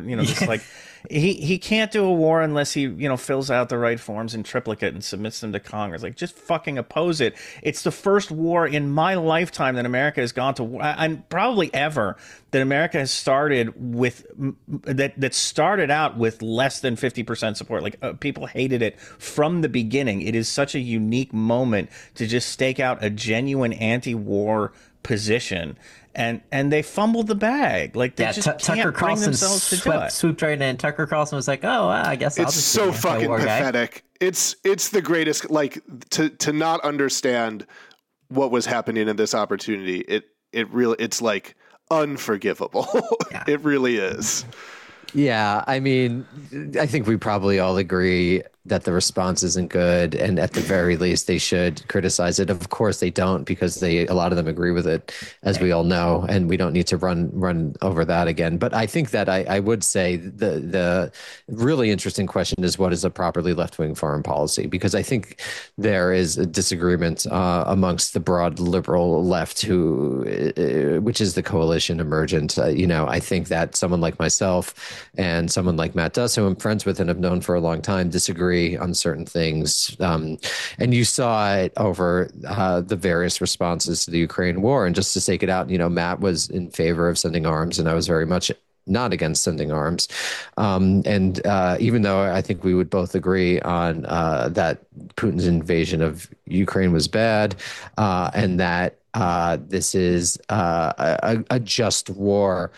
He can't do a war unless he, fills out the right forms in triplicate and submits them to Congress. Just fucking oppose it. It's the first war in my lifetime that America has gone to war, and probably ever, that America has started with, that started out with less than 50% support. People hated it from the beginning. It is such a unique moment to just stake out a genuine anti-war position, and they fumbled the bag. Like, they just Tucker can't bring Carlson themselves to do it. swooped right in. Tucker Carlson was like, "Oh, well, I guess I'll It's just so be the fucking war guy." pathetic. It's the greatest. Like, to not understand what was happening in this opportunity. It really, it's like unforgivable. Yeah. It really is. Yeah, I mean, I think we probably all agree that the response isn't good, and at the very least, they should criticize it. Of course, they don't, because a lot of them agree with it, as we all know, and we don't need to run over that again. But I think that I would say the really interesting question is, what is a properly left-wing foreign policy? Because I think there is a disagreement amongst the broad liberal left, which is the coalition emergent. I think that someone like myself and someone like Matt Duss, who I'm friends with and have known for a long time, disagree on certain things. And you saw it over the various responses to the Ukraine war. And just to take it out, Matt was in favor of sending arms, and I was very much not against sending arms. And even though I think we would both agree on that Putin's invasion of Ukraine was bad, and that this is a just war,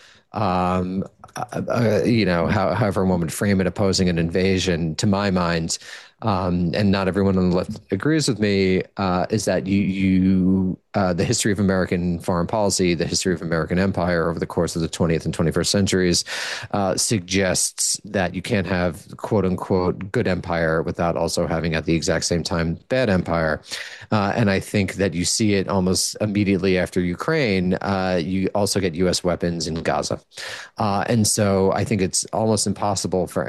however one would frame it, opposing an invasion, to my mind, and not everyone on the left agrees with me, is that the history of American foreign policy, the history of American empire over the course of the 20th and 21st centuries, suggests that you can't have quote unquote good empire without also having at the exact same time bad empire. And I think that you see it almost immediately after Ukraine. You also get U.S. weapons in Gaza. And so I think it's almost impossible for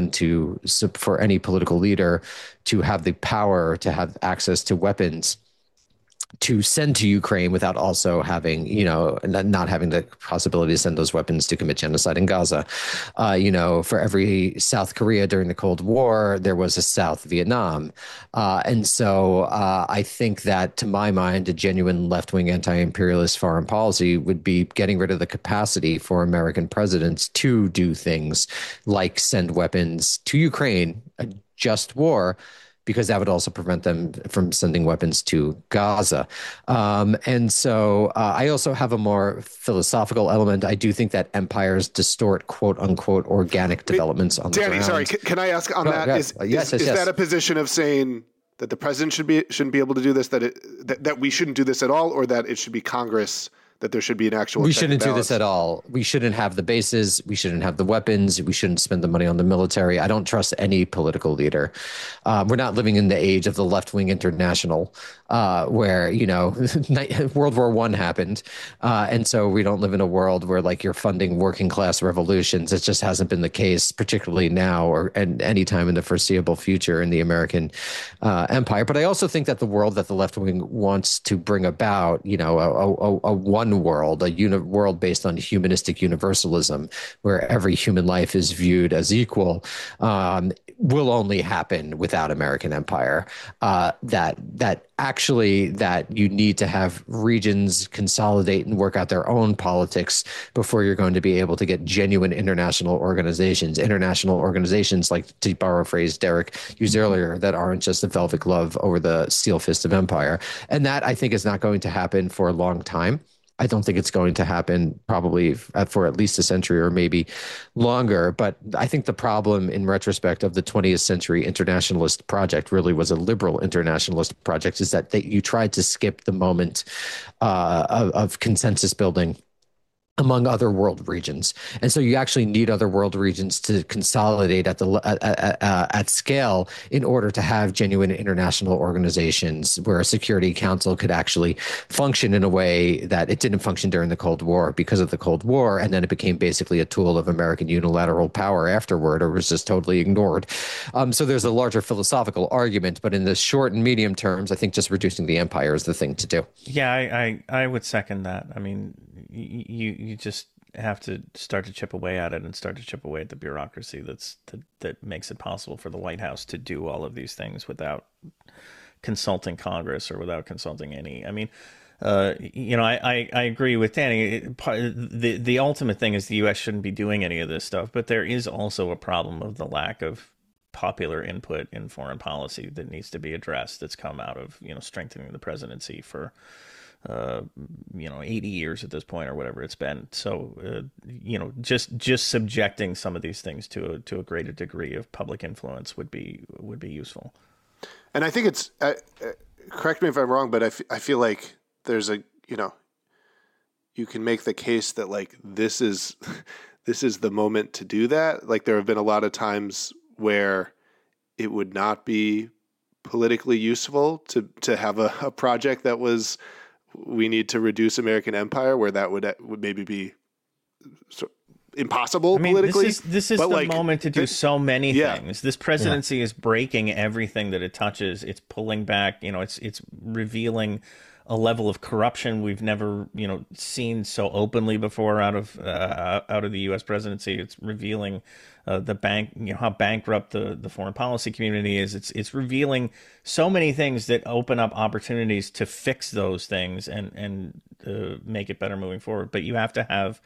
for any political leader to have the power to have access to weapons to send to Ukraine without also having, not having the possibility to send those weapons to commit genocide in Gaza. For every South Korea during the Cold War, there was a South Vietnam. And so I think that, to my mind, a genuine left-wing anti-imperialist foreign policy would be getting rid of the capacity for American presidents to do things like send weapons to Ukraine, a just war, because that would also prevent them from sending weapons to Gaza. And so I also have a more philosophical element. I do think that empires distort, quote unquote, organic developments on the ground. Danny, sorry, can I ask on that? Yes. Is that a position of saying that the president shouldn't be able to do this, that we shouldn't do this at all, or that it should be Congress, that there should be an actual We check shouldn't and do this balance? at all. We shouldn't have the bases. We shouldn't have the weapons. We shouldn't spend the money on the military. I don't trust any political leader. We're not living in the age of the left-wing international, where, World War I happened. And so we don't live in a world where, like, you're funding working class revolutions. It just hasn't been the case, particularly now or at any time in the foreseeable future in the American empire. But I also think that the world that the left wing wants to bring about, a one world, world based on humanistic universalism, where every human life is viewed as equal, will only happen without American empire. That you need to have regions consolidate and work out their own politics before you're going to be able to get genuine international organizations, like, to borrow a phrase Derek used earlier, that aren't just a velvet glove over the steel fist of empire. And that, I think, is not going to happen for a long time. I don't think it's going to happen probably for at least a century or maybe longer. But I think the problem, in retrospect, of the 20th century internationalist project really was a liberal internationalist project, is that you tried to skip the moment of consensus building among other world regions. And so you actually need other world regions to consolidate at scale in order to have genuine international organizations where a Security Council could actually function in a way that it didn't function during the Cold War because of the Cold War. And then it became basically a tool of American unilateral power afterward, or was just totally ignored. So there's a larger philosophical argument, but in the short and medium terms, I think just reducing the empire is the thing to do. Yeah, I would second that. I mean, you just have to start to chip away at it and start to chip away at the bureaucracy that makes it possible for the White House to do all of these things without consulting Congress or without consulting any. I mean, I agree with Danny. The ultimate thing is the U.S. shouldn't be doing any of this stuff, but there is also a problem of the lack of popular input in foreign policy that needs to be addressed. That's come out of strengthening the presidency for 80 years at this point or whatever it's been. So, just subjecting some of these things to a greater degree of public influence would be useful. And I think it's, correct me if I'm wrong, but I feel like there's you can make the case that like this is the moment to do that. Like there have been a lot of times where it would not be politically useful to have a project that was, we need to reduce American empire, where that would maybe be impossible politically. This is the moment to do so many things. This presidency is breaking everything that it touches. It's pulling back. It's revealing a level of corruption we've never seen so openly before out of the U.S. presidency. It's revealing how bankrupt the foreign policy community is. It's revealing so many things that open up opportunities to fix those things and make it better moving forward. But you have to have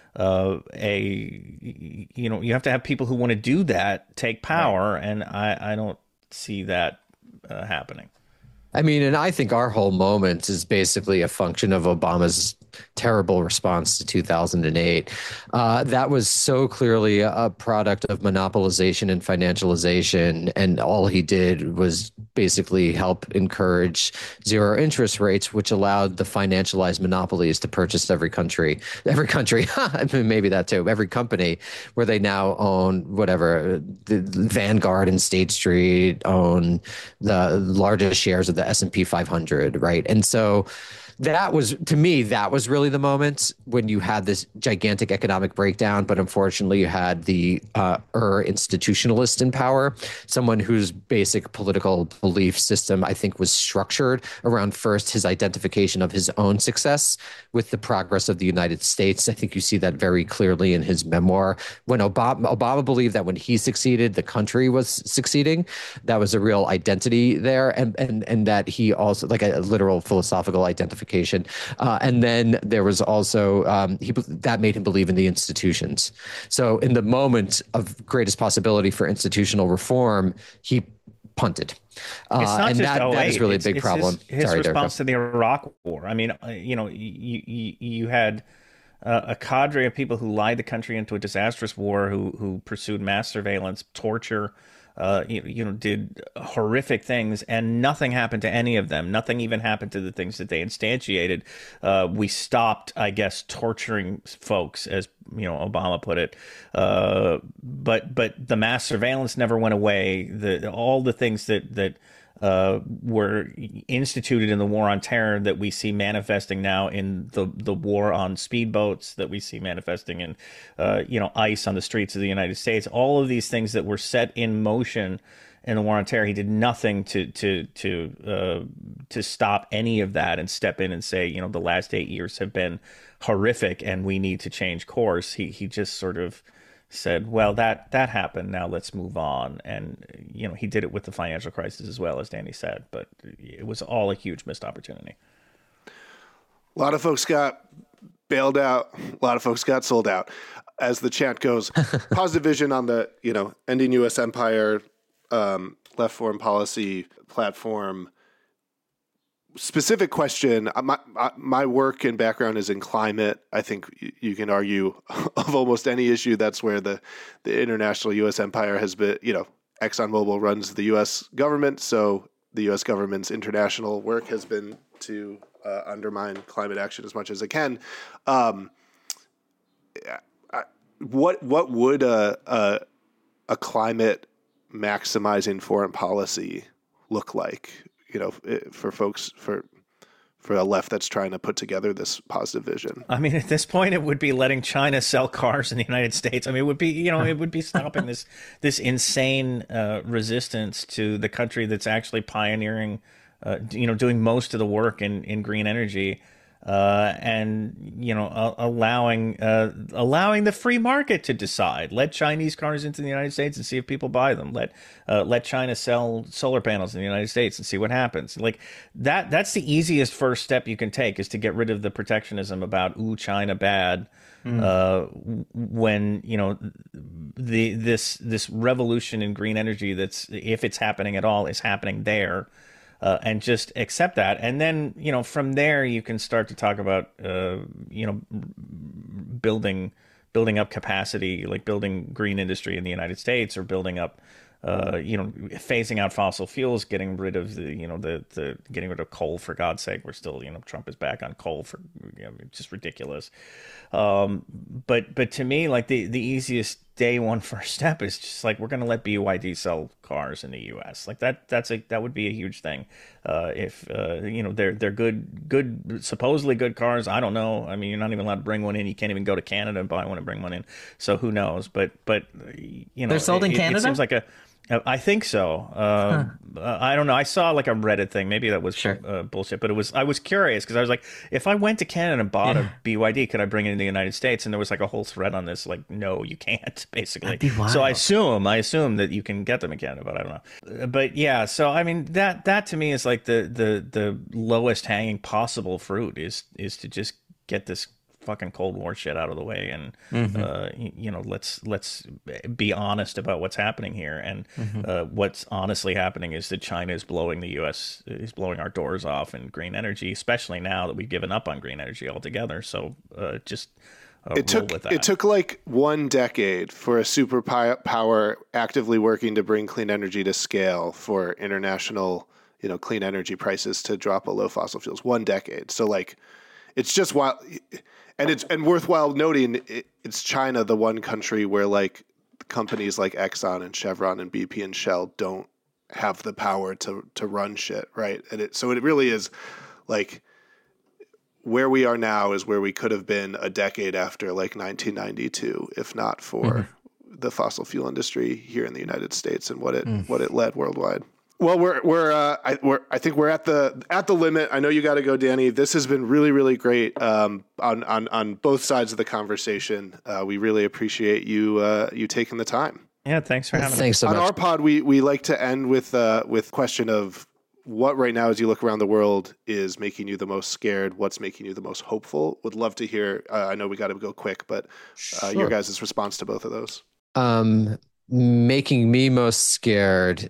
you have to have people who want to do that take power, right. And I don't see that happening. I mean, and I think our whole moment is basically a function of Obama's terrible response to 2008. That was so clearly a product of monopolization and financialization. And all he did was basically help encourage zero interest rates, which allowed the financialized monopolies to purchase every country, maybe that too, every company, where they now own whatever, the Vanguard and State Street own the largest shares of the S&P 500, right? And so that was, to me, that was really the moment when you had this gigantic economic breakdown. But unfortunately, you had the institutionalist in power, someone whose basic political belief system, I think, was structured around first his identification of his own success with the progress of the United States. I think you see that very clearly in his memoir. When Obama believed that when he succeeded, the country was succeeding, that was a real identity there, and that he also, like a literal philosophical identification. And then there was also that made him believe in the institutions. So in the moment of greatest possibility for institutional reform, he punted. And that is really a big problem. His response to the Iraq War. I mean, you had a cadre of people who lied the country into a disastrous war, who pursued mass surveillance, torture, did horrific things, and nothing happened to any of them. Nothing even happened to the things that they instantiated. We stopped, I guess, torturing folks, as Obama put it. But the mass surveillance never went away. All the things that were instituted in the war on terror that we see manifesting now in the war on speedboats, that we see manifesting in ICE on the streets of the United States. All of these things that were set in motion in the war on terror, he did nothing to stop any of that and step in and say, the last 8 years have been horrific and we need to change course. He just sort of said, well, that happened, now let's move on. And he did it with the financial crisis as well, as Danny said, but it was all a huge missed opportunity. A lot of folks got bailed out, a lot of folks got sold out, as the chant goes. Positive vision on the ending U.S. empire, left foreign policy platform. Specific question, my work and background is in climate. I think you can argue of almost any issue, that's where the international U.S. empire has been. ExxonMobil runs the U.S. government, so the U.S. government's international work has been to undermine climate action as much as it can. What would a climate maximizing foreign policy look like? For folks, for a left that's trying to put together this positive vision. I mean, at this point, it would be letting China sell cars in the United States. I mean, it would be, it would be stopping this insane resistance to the country that's actually pioneering, doing most of the work in green energy. And allowing the free market to decide. Let Chinese cars into the United States and see if people buy them. Let China sell solar panels in the United States and see what happens. Like that's the easiest first step you can take, is to get rid of the protectionism about China bad. When this revolution in green energy, that's, if it's happening at all, is happening there. and just accept that. And then, from there you can start to talk about, building up capacity, like building green industry in the United States, or building up, phasing out fossil fuels, getting rid of getting rid of coal, for God's sake. We're still, Trump is back on coal for, just ridiculous. But to me, like the easiest day one first step is just like, we're going to let BYD sell cars in the U.S. Like that would be a huge thing. If they're good, supposedly good cars. I don't know. I mean, you're not even allowed to bring one in. You can't even go to Canada and buy one and bring one in. So who knows? But they're sold in Canada. It seems like I think so. I don't know. I saw like a Reddit thing. Maybe that was bullshit, but I was curious because I was like, if I went to Canada and bought a BYD, could I bring it in the United States? And there was like a whole thread on this. Like, no, you can't, basically. So I assume that you can get them in Canada, but I don't know. But yeah, so I mean, that to me is like the lowest hanging possible fruit is to just get this fucking Cold War shit out of the way, and let's be honest about what's happening here. And what's honestly happening is that China is blowing our doors off in green energy, especially now that we've given up on green energy altogether. So it took like 1 decade for a superpower actively working to bring clean energy to scale for international, clean energy prices to drop below fossil fuels. 1 decade. So like, it's just wild. And worthwhile noting, it's China, the one country where like companies like Exxon and Chevron and BP and Shell don't have the power to run shit, right? And so it really is like, where we are now is where we could have been a decade after like 1992, if not for the fossil fuel industry here in the United States and what it led worldwide. Well, I think we're at the limit. I know you got to go, Danny. This has been really, really great on both sides of the conversation. We really appreciate you taking the time. Yeah, thanks for having us. Thanks so much. On our pod, we like to end with question of what right now, as you look around the world, is making you the most scared. What's making you the most hopeful? Would love to hear. I know we got to go quick, but your guys' response to both of those. Making me most scared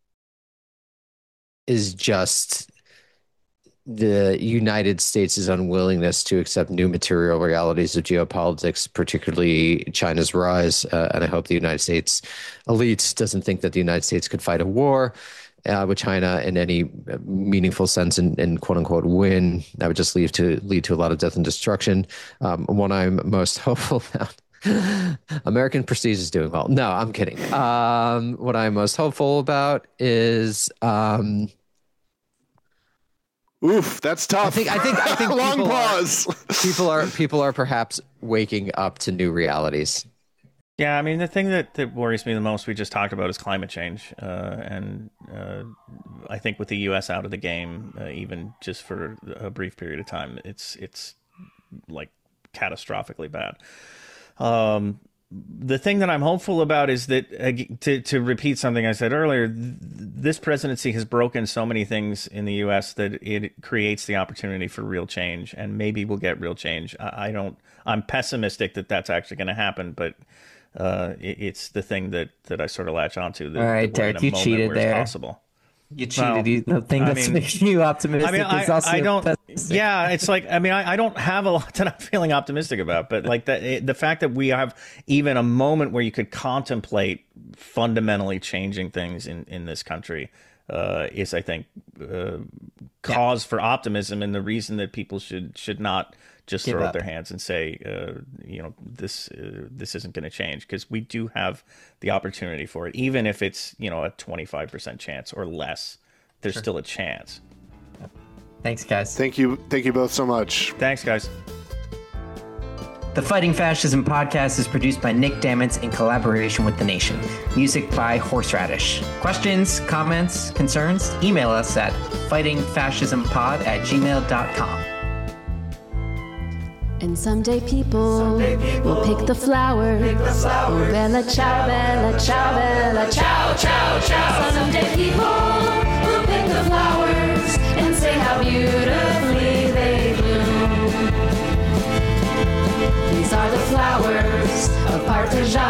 is just the United States' unwillingness to accept new material realities of geopolitics, particularly China's rise. And I hope the United States elite doesn't think that the United States could fight a war with China in any meaningful sense and quote unquote win. That would just lead to a lot of death and destruction. What I'm most hopeful about. American prestige is doing well. No, I'm kidding. What I'm most hopeful about is oof, that's tough. I think long pause. People are perhaps waking up to new realities. Yeah, I mean, the thing that worries me the most, we just talked about, is climate change. And I think with the U.S. out of the game, even just for a brief period of time, it's like catastrophically bad. The thing that I'm hopeful about is that, to repeat something I said earlier, this presidency has broken so many things in the U.S. that it creates the opportunity for real change, and maybe we'll get real change. I'm pessimistic that that's actually going to happen, but it's the thing that I sort of latch onto. All right, Derek, you cheated there. Possible. You cheated. The thing that's making you optimistic is also pessimistic. Yeah, it's like, I don't have a lot that I'm feeling optimistic about, but like the fact that we have even a moment where you could contemplate fundamentally changing things in this country is, I think, cause for optimism, and the reason that people should not just throw up their hands and say, this isn't going to change, because we do have the opportunity for it. Even if it's, a 25% chance or less, there's still a chance. Thanks, guys. Thank you both so much. Thanks, guys. The Fighting Fascism podcast is produced by Nick Dammitz in collaboration with The Nation. Music by Horseradish. Questions, comments, concerns? Email us at fightingfascismpod@gmail.com. And someday people will pick the flowers. Oh, bella ciao, bella ciao, bella ciao, ciao, ciao. Someday people will pick the flowers and say how beautifully they bloom. These are the flowers of partisan.